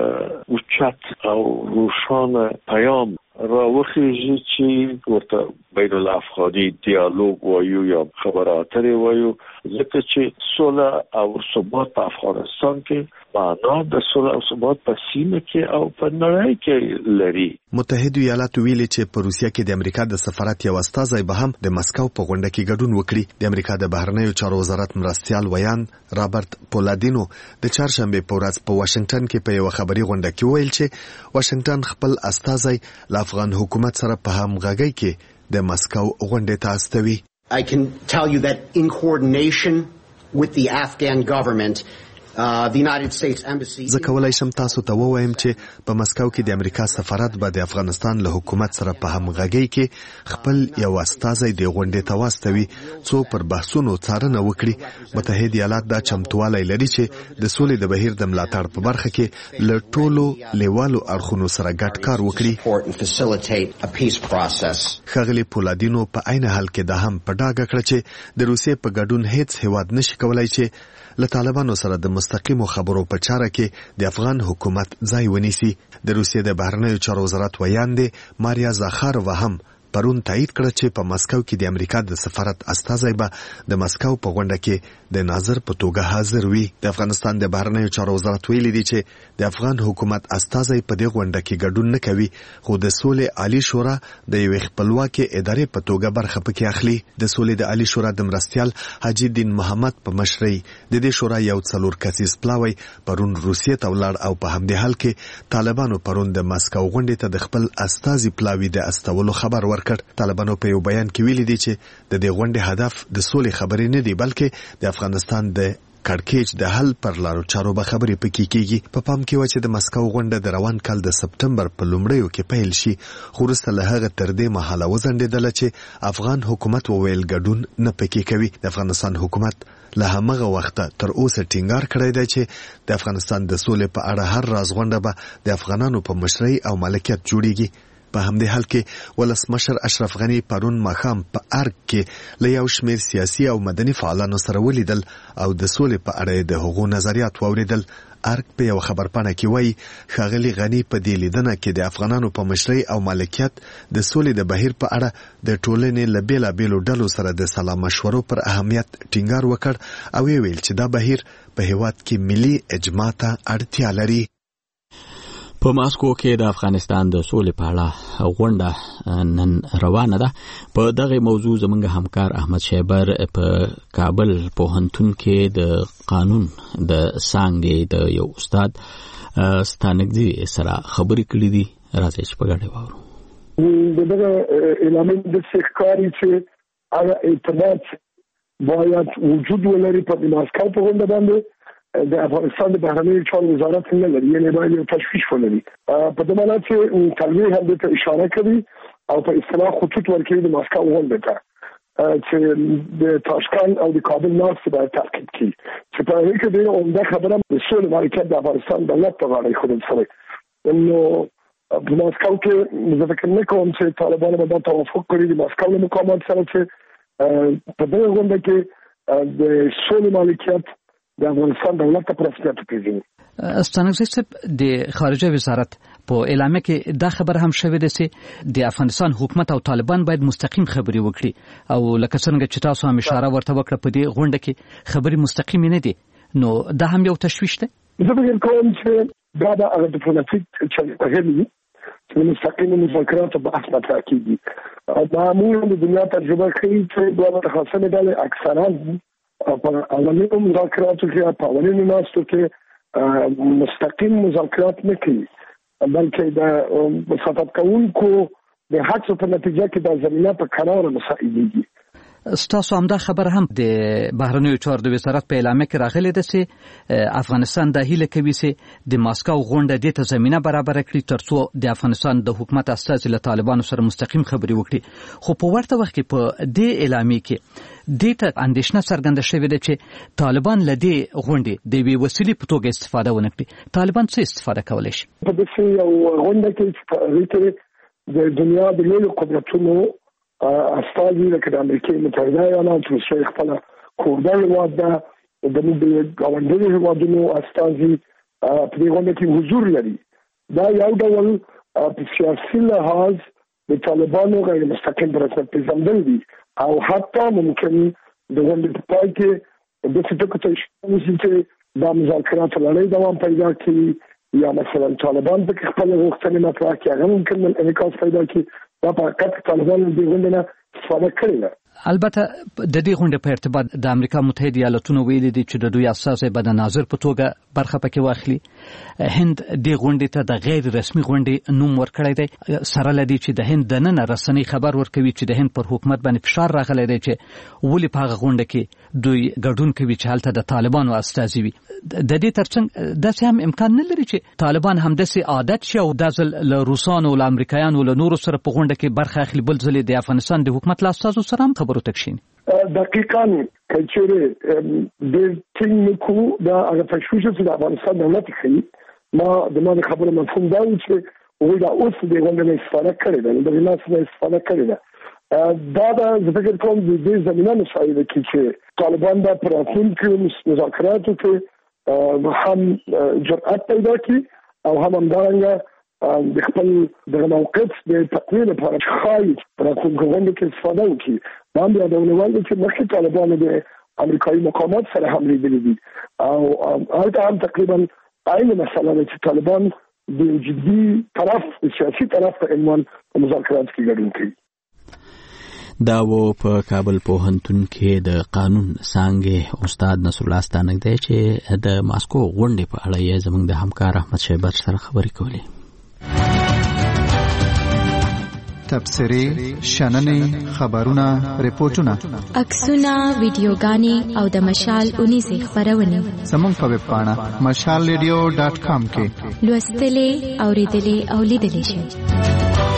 یو اوچت او روښانه پیام راوخیږي چې ورته بین الافغاني دیالوګ وایو یا خبرات لري وایو ځکه چې صلح او ثبات په افغانستان کې معنا د صلح او ثبات په سیمه کې او په نړۍ کې لري. متحده ایالاتو ویلي چې په روسیه کې د امریکا د سفارت یو استازی به هم د مسکو په غونډه کې ګډون وکړي. د امریکا د بهرنیو چارو وزارت مرستيال ویان رابرټ پولادینو د چهارشنبه په ورځ په واشنگټن کې په یو خبري غونډه کې ویل چې واشنگټن خپل استازی له افغان حکومت سره په همغږۍ کې د مسکو غونډې ته استوي. I can tell you that in coordination with the Afghan government Uh, the United States Embassy زه کولای شم تاسو ته ووایم چې په مسکو کې د امریکا سفارت به د افغانستان له حکومت سره په همغږۍ کې خپل یو استازی د غونډې ته واستوي څو پر بحثونو څارنه وکړي. متحده ایالات دا چمتوالی لري چې د سولې د بهیر د ملاتړ په برخه کې له ټولو لیوالو اړخونو سره ګډ کار وکړي. ښاغلي پولادینو په عین حال کې دا هم په ډاګه کړه چې د روسیې په ګډون هیڅ هیواد نشي کولای چې له طالبانو سره د مستقیمو خبرو په چاره کې د افغان حکومت ځای ونیسي. د روسیې د بهرنیو چارو وزارت ویاندې ماریا زاخارova هم پرون تایید کړ چې په مسکو کې د امریکا د سفارت استازی به د مسکو په غونډه کې د ناظر په توګه حاضر وي. د افغانستان د بهرنیو چارو وزارت ویلي دی چې د افغان حکومت استازی په دې غونډه کې ګډون نه کوي، خو د سولې عالی شورا د یوې خپلواکې ادارې په توګه برخه پکې اخلي. د سولې د عالی شورا د مرستیال حاجی دین محمد په مشرۍ د دې شورا یو څلور کسیز پلاوی پرون روسیې ته ولاړ او په همدې حال کې طالبانو پرون د مسکو غونډې ته د خپل استازي پلاوی د استولو خبر ورکړ. طالبانو په یو بیان کې ویلي دي چې د دې غونډې هدف د سولې خبرې نه دي، بلکې د افغانستان د کړکېچ د حل پر لارو چارو به خبرې پکې کیږي. په پام کې و چې د مسکو غونډه د روان کال د سپتمبر په لومړیو کې پیل شي، خو وروسته له هغه تر دې مهاله وځنډېدله چې افغان حکومت وویل ګډون نه پکې کوي. د افغانستان حکومت له همغه وخته تر اوسه ټینګار کړی دی چې د افغانستان د سولې په اړه هر راز غونډه به د افغانانو په مشرۍ او مالکیت جوړیږي. په همدې حال کې ولسمشر اشرف غنی پرون ماښام په ارګ کې له یو شمېر سیاسي او مدني فعالانو سره ولیدل او د سولې په اړه د هغو نظریات واورېدل. ارګ په یو خبرپاڼه کې وایي ښاغلي غنی په دې لیدنه کې د افغانانو په مشرۍ او مالکیت د سولې د بهیر په اړه د ټولنې له بېلابېلو ډلو سره د سلا مشورو پر اهمیت ټینګار وکړ او ویل چې دا بهیر په هیواد کې ملي اجماع ته اړتیا لري. په ماسکو کې د افغانستان د سولې په اړه غونډه نن روانه ده. په دغه موضوع زموږ همکار احمد شیبر په کابل پوهنتون کې د قانون د څانګې د یو استاد ستانګزي سره خبرې کړې دي. راځي چې په ګډه واورو. دغه اعلان د سکاري چې هغه اعتماد باید وجود ولري په ماسکو په غونډه باندې د افغانستان د بهرنیو چارو وزارت نه لري، یعنی باید یو تشویش ولري. په دې معنی چې تلوي هم د اشاره کوي او په اصطلاح خطوط ورکوي د ماسکو غونډه ته چې د تاشکند او د کابل ناست باید تحقیق کړي چې په هغه کې د عمده خبره د سولې مالکیت د افغانستان دولت په غاړه ایښودل شوی. نو په ماسکو کې زه فکر نه کوم چې طالبانو به دا توافق کړي د ماسکو له مقامات سره چې په دغه غونډه کې د سولې مالکیت د افغانستان دولت ته پرسپکټ پیژني. ستانګزي صاحب د خارجه وزارت په اعلامیه کې دا خبر هم شوې ده چې د افغانستان حکومت او طالبان باید مستقیم خبرې وکړي او لکه څنګه چې تاسو هم اشاره ورته وکړه په دې غونډه کې خبرې مستقیم نه دي، نو دا هم یو تشویش ده. زه فکر کوم چې دا د هغه ډیپلوماټیک چې غوښتي چې مستقیم مذاکرات په اصل مطرح کیږي او معمولا د دنیا تجربه کوي چې دوه متخصصه ډلې اکثرا په اولنیو مذاکراتو کې په اولنیو ناستو کې مستقیم مذاکرات نه کوي، بلکې د مصادقت کوونکو د هڅو په نتیجه کې د زمینه په قرار مساعدېږي. ستاسو هم دا خبر هم د بهرنیو چارو د وزارت په اعلامیه کې راغلی ده چې افغانستان د هیله کوي چې د ماسکو غونډه د ته زمينه برابر کړي ترڅو د افغانستان د حکومت استازي له طالبانو سره مستقیم خبرې وکړي. خو په ورته وخت کې په دې اعلامیه کې د ته اندېښنه څرګنده شوې ده چې طالبان له دې غونډې د وی وسیلې په توګه استفاده ونه کړي. طالبان څه استفاده کولای شي؟ په دې یو غونډه کې د دنیا د لوی قدرتونو استازي لکه د امریکا متحده ایالات، روسیې خپل کوربه هیواد ده، د ګاونډیو هیوادونو استازي په دې غونډه کې حضور لري. دا یو ډول په سیاسي لحاظ د طالبانو غیر مستقیم برخه پیژندل دي او حتی ممکن د غونډې په پای کې د څه ټکو ته اشاره چې دا مذاکرات لړۍ دوام پیدا کړي یا مثلا طالبان په خپل غوښتنې مطرح کړي، هغه ممکن انعکاس پیدا کړي. دا په حقیقت طالبان د غونډې نه استفاده کړې ده. البته د دې غونډې په ارتباط د امریکا متحده ایالاتونو ویلي دي چې د دوی اساسي بد ناظر په توګه برخه پکې واخلي. هند د غونډې ته د غیر رسمي غونډې نوم ورکړی دی، سره لدی چې د هند د نن رسنۍ خبر ورکوي چې د هند پر حکومت باندې فشار راغلی دی چې ولې په هغه غونډه کې دوی ګډون کوي چې هلته د طالبانو استازي وي. د دې ترڅنګ داسې هم امکان نه لري چې طالبان هم داسې عادت شي او د ځل له روسانو او امریکایانو له نورو سره په غونډه کې برخه اخلي، بل ځل د افغانستان د حکومت له استازو سره هم خبرو تکشين. دقیقاً کچېره د ټینګ کو دا هغه تشویش چې د افغانستان دولت کوي، ما د ما خبره مفهوم دا و چې وای دا اوس د غونډې استفاده کړې ده، د ناس نه استفاده کړې ده. دا د فکر کوم د دې زمينه مساعده کوي چې طالبان دا پراتون کې مذاکراتو کې هم جرأت پیدا کړي او هم همدارنګه د خپل د موقف د تقویل لپاره خای پر کومه کې استفاده وکړي. باندې د ولول چې مخکې طالبانو د امریکایي مقامات سره هم لیدلي دي او هلته هم تقریبا عین مسله ده چې طالبان د جدي طرف د سیاسي طرف په عنوان په مذاکرات کې ګډون کوي. دا و په کابل پوهنتون کې د قانون څانګې استاد نصر الله ستانک دی چې د ماسکو غونډې په اړه یې زموږ د همکار احمد شیبر سره خبرې کولې. تبصرې، شننې، خبرونه، ریپورتونه، عکسونه، ویډیوګانې او د مشال اونیزې خبرونه زموږ په ویب پاڼه مشال ریډیو ډاټ کام کې لوستلې، اوریدلې او لیدلې شئ.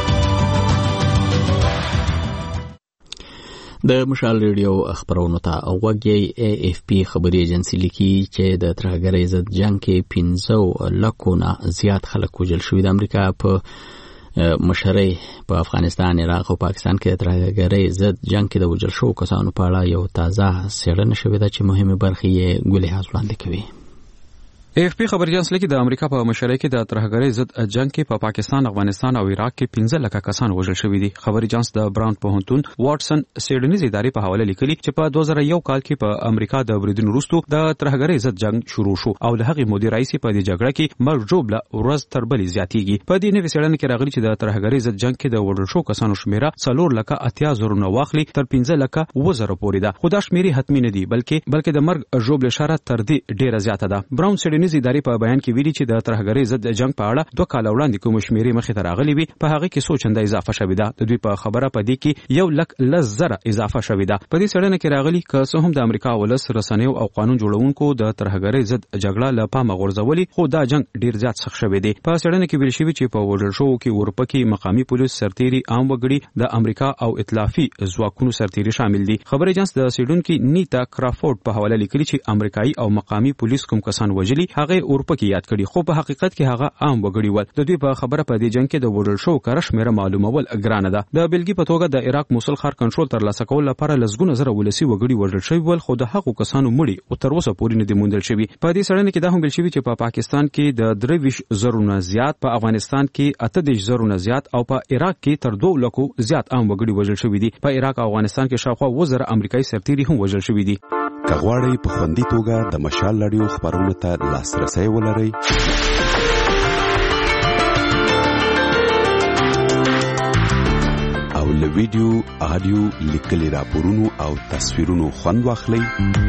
د مشال ریډیو خبرونو ته غوږی ای اف پی خبري ایجنسی لیکي چې د ترهګرۍ ضد جنگ کې پنځه لکو نه زیات خلک وژل شوي. د امریکا په مشرۍ په افغانستان، عراق او پاکستان کې د ترهګرۍ ضد جنگ کې د وژل شوو کسانو په اړه یو تازه څېړنه شوې ده چې مهمه برخې یې ګلحاظ وړاندې کوي. ای اف پی خبر اجنس لیکي د امریکا په مشرۍ کې د ترهګرۍ ضد جنگ کې په پا پاکستان، افغانستان او عراق کې پنځه لکه کسان وژل شوي دي. خبر اجنس د براون پوهنتون واټسن سیډنیز ادارې په حواله لیکلي چې په دوه زره یو کال کې په امریکا د بریدونو وروسته د ترهګرۍ ضد جنگ شروع شو او د هغې مودې راهیسې په دې جګړه کې مرګ ژوبله ورځ تر بلې زیاتېږي. په دې نوې څېړنه کې راغلي چې د ترهګرۍ ضد جنگ کې د وژل شوو کسانو شمېره څلور لکه اتیا زره نه واخلي تر پنځه لکه اووه زره پورې ده. خو دا شمېرې حتمي نه دي بلکې بلکې د مرګ ژوبلې شمېره تر دې ډېره زیاته ده. براون سیډنیز ادارې په بیان کې ویلي چې د ترهګرۍ ضد جنگ په اړه دوه کال وړاندې کوم شمیرې مخې ته راغلي وي په هغه کې څو چنده اضافه شوې ده. د دوی په خبره په دې کې یو لک لس زره اضافه شوې ده. په دې څېړنه کې راغلي که څه هم د امریکا ولس رسنیو او قانون جوړونکو د ترهګرۍ ضد جګړه له پامه غورځولي خو دا جنگ ډیر زیات سخت شوی دی. په څېړنه کې ویل شوی چې په وژل شوو کې اروپا کې مقامي پولیس، سرتیري، عام وګړي، د امریکا او ائتلافي ځواکونو سرتیري شامل دي. خبر اجنس د سیډونکي نیتا کرافورد په حواله لیکلي چې امریکایي او مقامي پولیس کوم کسان وژلي هغه اروپا کې یاد کړي خو په حقیقت کې هغه عام وګړي ول. د دوی په خبره په دې جنگ کې د وژل شوو کره شمېره معلومول ګرانه ده. د بلګي په توګه د عراق موصل ښار کنټرول ترلاسه کول لپاره لسګونه زره ولسي وګړي وژل شوي ول خو د هغو کسانو مړي او تر اوسه پورې نه دي موندل شوي. په دې څېړنه کې دا هم ویل شوي چې په پا پاکستان کې د درې ویشت زرو نه زیات، په افغانستان کې اته دېرش زرو نه زیات او په عراق کې تر دوه لکو زیات عام وګړي وژل شوي دي. په عراق او افغانستان کې شاوخوا اووه زره امریکایي سرتیري هم وژل شوي دي. که غواړئ په خوندي توګه د مشال رادیو خبرونو ته لاسرسی ولرئ او له ویډیو، آډیو، لیکلي راپورونو او تصویرونو خوند واخلئ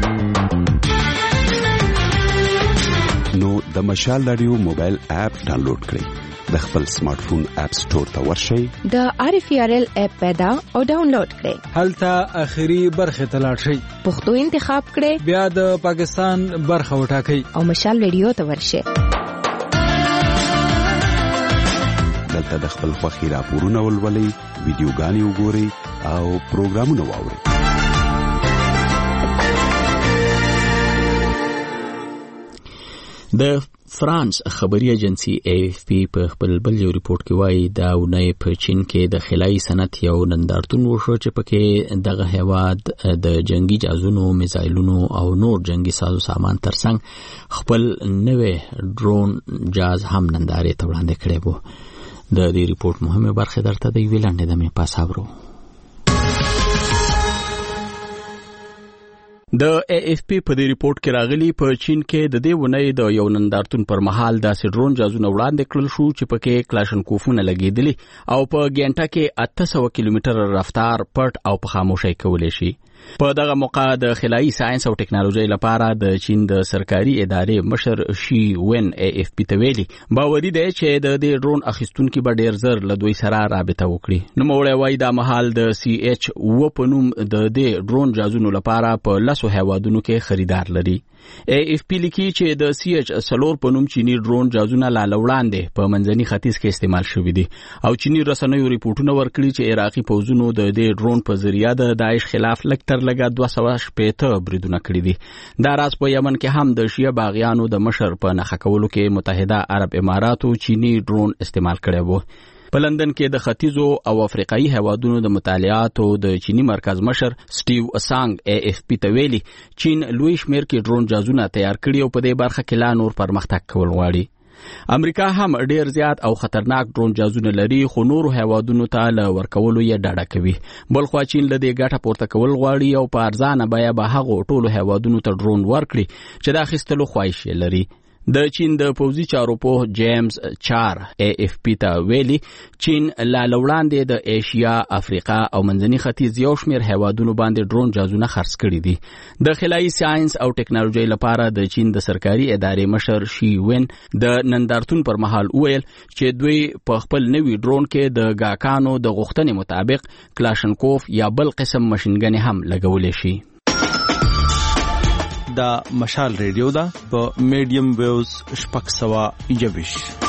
نو د مشال رادیو موبایل اپ ډاونلوډ کړئ. د خپل سمارټ فون اپ سٹور ته ورشئ، د آر اف ار ال اپ پیدا او ډاونلوډ کړئ. هلته اخري برخه ته لاړ شئ، پښتو انتخاب کړئ، بیا د پاکستان برخه وټاکئ او مشال رادیو ته ورشئ. دلته د خپل خوښي راپورونه ولولئ، ویډیوګانې وګورئ او پروګرامونه واورئ. د فرانس خبري ایجنسی ای اف پی په خپل بل یو ریپورت کې وایي دا اونۍ په چین کې د خلایي صنعت یو نندارتون وشو چې پکې دغه هیواد د جنگي جهازونو، میزایلونو او نور جنگي سازو سامان ترڅنګ خپل نوې ډرون جهاز هم نندارې ته وړاندې کړی وو. د دې ریپورت مهمه برخه درته د یوې لنډې دمې پاساورو. د ای اف پی په دې ریپورت کې راغلي په چین کې د دې ونې د یو نندارتون پر مهال داسې ډرون جهازونه وړاندې کړل شو چې پکې کلاشنکوفونه لګېدلي او په ګینټه کې اته سوه کیلومتر رفتار پټ او په خاموشۍ کولی شي. په دغه موقع د خلایي ساينس او ټکنالوژي لپاره د چین د سرکاري ادارې مشر شي وین ای اف پی ته ویلي باوري دی چې د دې ډرون اخیستونکو به ډیر زر له دوی سره رابطه وکړي. نو موړی وایي دا مهال د سی ایچ اوه په نوم د دې ډرون جهازونو لپاره په لسو هیوادونو کې خریدار لري. ای اف پی لیکي چې د سی ایچ څلور په نوم چینی ډرون جهازونه لا وړاندې په منځني ختیځ کې استعمال شوي دي او چینی رسنیو ریپورتونه ورکړي چې عراقي پوځونو د دې ډرون په ذریعہ د داعش خلاف لږ تر لږه دوه سوه شپېته بریدونه کړي دي. دا راز په یمن کې هم د شیعه باغیانو د مشر په نښه کولو کې متحده عرب اماراتو چینی ډرون استعمال کړی وو. په لندن کې د ختیځو او افریقایي هیوادونو د مطالعاتو د چینی مرکز مشر سټیو اسانګ ای اف پی ته ویلي چین لوی شمیر کې ډرون جهازونه تیار کړي او په دې برخه کې لا نور پرمختګ کول غواړي. امریکا هم ډیر زیات او خطرناک ډرون جازونه لري خو نور هیوادونو ته ل ورکولو یې ډاډه کوي. بل خو چین له دې ګټه پورته کول غواړي او په ارزانه بیه به هغه ټولو هیوادونو ته ډرون ورکړي چې د اخیستلو خواهش لري. د چین د پوځي چارو په جیمز چار ای اف پی ته ویلي چین لا لوړاندې د ایشیا، افریقا او منځني ختیځ یو شمېر هیوادونو باندې ډرون جازونه خرڅ کړي دي. د خلایي ساينس او ټکنالوژي لپاره د چین د سرکاري ادارې مشر شي وین د نندارتون پر مهال ویل چې دوی په خپل نوي ډرون کې د ګاکانو د غوښتنې مطابق کلاشنکوف یا بل قسم ماشینګنې هم لګولې شي. دا مشال ریډیو دا په میډیم ویوز شپږ سوه یوویش.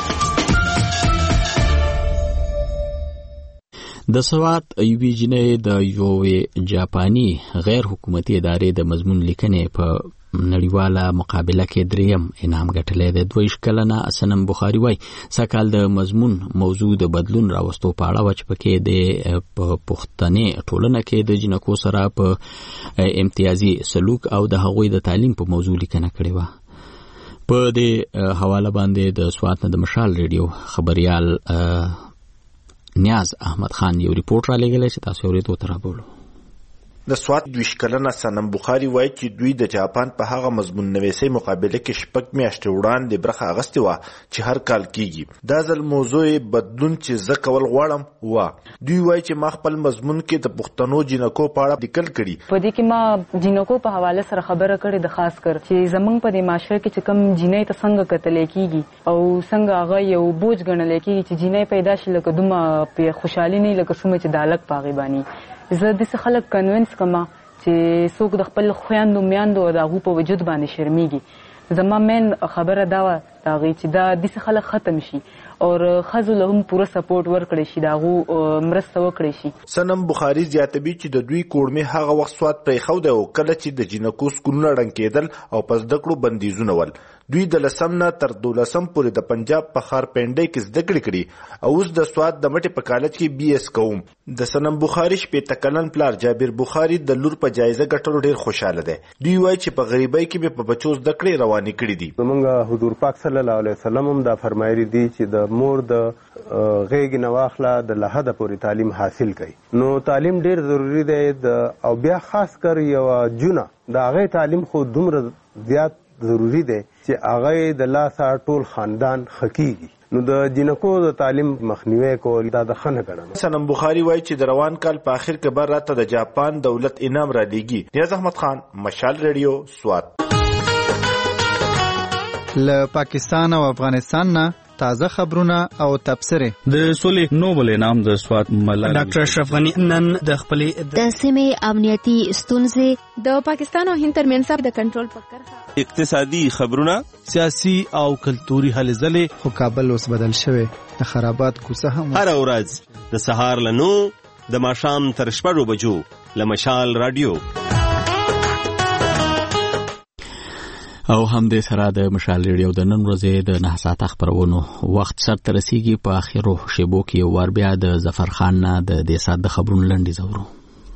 د سوات ایوي جنې د یوې جاپاني غیر حکومتي ادارې د مضمون لیکنې په نړیواله مقابله کې دریم انعام ګټلی دی. دوه ویشت کلنه سنم بخاري وایي سږکال د مضمون موضوع د بدلون راوستو په اړه وه چې پکې د پښتنې ټولنه کې د جنکو سره په امتیازي سلوک او د هغوی د تعلیم په موضوع لیکنه کړې وه. په دې حواله باندې د سوات نه د مشال ریډیو خبریال نیاز احمد خان یو ریپورټ را لېږلی چې تاسو اورېدو ته رابولو. د سوات دوه ویشت کلنه سنم بخاري وایي چې دوی د جاپان په هغه مضمون نویسۍ مقابله کې شپږ میاشتې وړاندې برخه اخیستې وه چې هر کال کیږي. دا ځل موضوع بدلون چې زه کول غواړم وه. دوی وایي چې ما خپل مضمون کې د پښتنو جنکو په اړه لیکل کړي. په دې کې ما جنکو په حواله سره خبره کړې د خاص کر چې زمونږ په دې معاشره کې چې کوم جنۍ ته څنګه کتل کیږي او څنګه هغه یو بوج ګڼل کیږي چې جنۍ پیدا شي لکه دومره په خوشحالي نه لکه څومره چې د هلک په هغې باندې. زه داسې خلک کنوینس کما چې څوک د خپل خویندو میندو او د هغو په وجود باندې شرمیږي. زما مین خبره دا وه د هغې چې دا داسې خلک ختم شي او ښځو له هم پوره سپورټ ورکړی شي، د هغو مرسته وکړی شي. سنم بخاري زیاتوي چې د دوی کوړمې هغه وخت سوات پرېښودی او کله چې د جنکو سکولونه ړنګ کېدل او په زده کړو بندیزونه ول. دوی د لسم نه تر دولسم پورې د پنجاب په ښار پنډۍ کې زده کړې کړي او اوس د سوات د مټې په کالج کې بي اس کوم. د سنم بخاري شپېته کلن پلار جابر بخاري د لور په جایزه ګټلو ډېر خوشحاله دی. دوی وایي چې په غریبۍ کې مې په بچو زده کړې روانې کړي دي. زمونږ حضور پاک صلی الله علیه وسلم هم دا فرمایلي دي چې د مور د غېږې نه واخله د لحده پورې تعلیم حاصل کړي. نو تعلیم ډېر ضروري دی او بیا خاص کر یو جونه د هغې تعلیم خو دومره زیات ضروری دی چې هغه د لاسه ټول خاندان خکېږي. نو د جنکو د تعلیم مخنیوي کول دا د ښه نه ګڼم. سنم بخاري وایي چې د روان کال په آخر کې به راته د جاپان دولت انعام را لیږي. نیاز احمد خان، مشال ریډیو، سوات. له پاکستان او افغانستان نه تازه خبرونه او تبصرې. د سولې نوبل انعام د سوات ملالۍ ډاکټر اشرف غنی نن د خپلې د سیمې امنیتي ستونزې د پاکستان او هند ترمنځ د کنټرول په کرښه، اقتصادي خبرونه، سیاسي او کلتوري هلې ځلې. خو کابل اوس بدل شوی، د خرابات کوڅه هم هر ورځ د سهار له نو د ماښام تر شپږو بجو له مشال رادیو. او هم دې سره د مشال ریډیو د نن ورځې د نه ساعته خبرونو وخت سرته رسیږي. په اخرو شیبو کې یو وار بیا د ظفر خان نه د دې ساعت د خبرونو لنډیز اورو.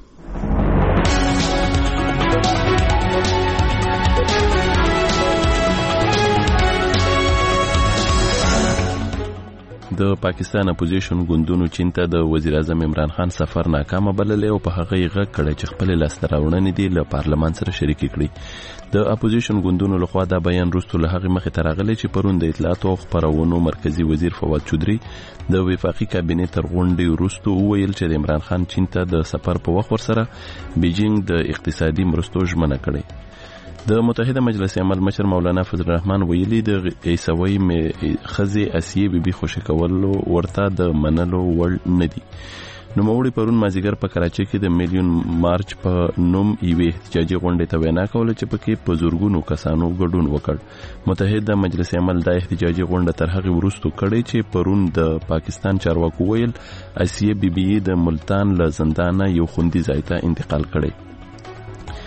د پاکستان اپوزیشن ګوندونو چین ته د وزیر اعظم عمران خان سفر ناکامه بللې او په هغه یې غږ کړی چې خپل لاسته راوړنې دي له پارلمان سره شریک کړي. د اپوزیشن ګوندونو لخوا دا بیان وروسته له هغې مخې ته راغلی چې پرون د اطلاعات او خپرونو مرکزی وزیر فواد چودري د وفاقي کابینې تر غونډې وروسته وویل چې د عمران خان چین ته د سفر په وخت ورسره بیجینګ د اقتصادي مرستو ژمنه کړې. د متحده مجلس عمل مشر مولانا فضل الرحمن ویلي د عیسوي خزې اسیې بیبي خوشی کولو ورته د منلو وړ نه دي. نوموړي پرون مازیګر په کراچۍ کې د میلیون مارچ په نوم یوې احتجاجي غونډې ته وینا کوله چې پکې په زورګونو کسانو ګډون وکړ. متحده مجلس عمل د احتجاجي غونډه تر هغې وروسته کړې چې پرون د پاکستان چارواکو ویل اسیې بیبي د ملتان له زندانه یو خوندي ځای ته انتقال کړی.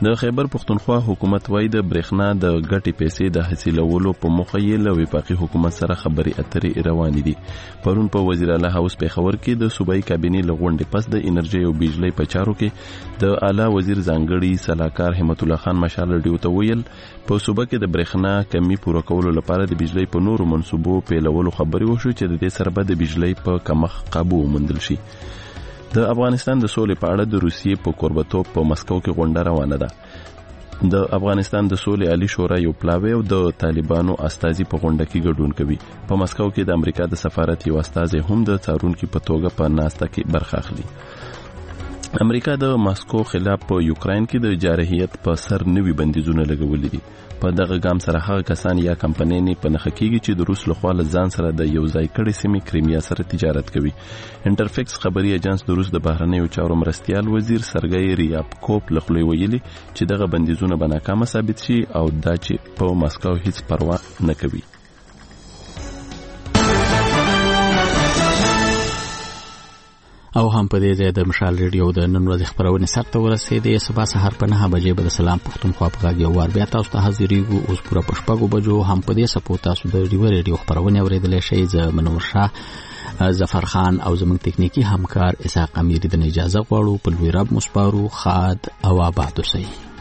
د خیبر پښتونخوا حکومت وايي د برېښنا د ګټې پیسې د حاصلولو په موخه یې له وفاقي حکومت سره خبرې اترې روانې دي. پرون په وزیر اعلی هاوس پیښور کې د صوبایي کابینې له غونډې پس د انرژي او بجلی په چارو کې د اعلی وزیر ځانګړي سلاکار همت الله خان مشال رډیو ته ویل په صوبه کې د برېښنا کمی پوره کولو لپاره د بجلی په نورو منصوبو پیلولو خبرې وشو چې د دې سره به د بجلی په کمښت قابو وموندل شي. د افغانستان د سولې په اړه د روسیې په کوربتوب په مسکو کې غونډه روانه ده. د افغانستان د سولې عالی شورا یو پلاوی او د طالبانو استازي په غونډه کې ګډون کوي. په مسکو کې د امریکا د سفارت یو استازي هم د څارونکو په توګه په ناسته کې برخه اخلي. امریکا د ماسکو خلاف په یوکرين کې د جارحیت په سر نوي بندیزونه لګولې دي. په دغه ګام سره هغه کسان یا کمپنۍ په نخښه کېږي چې د روس لخوا له ځان سره د یو ځای کړي سیمې کریمیا سره تجارت کوي. انټرفیکس خبري ایجنس د روس د بهرنیو چارو مرستیال وزیر سرګی ریابکوف له خولې ویلي چې دغه بندیزونه به ناکامه ثابت شي او دا چې په ماسکو هیڅ پروا نه کوي. او هم په دې ځای د مشال ریډیو د نن ورځې خبرونه سره ورسېدې. سبا سهار په نهه بجې به د سلام پښتونخوا په غږ یو وار بیا تاسو ته حاضرېږو. اوس پوره په شپږو بجو هم په دې سپو تاسو د ریډیو ریډیو خبرونه اورېدلی شئ. زه منور شاه ظفر خان او زموږ تکنیکی همکار اسحاق امیری د اجازه غواړو. په لوی رب مسپارو. خاد او آباد اوسئ.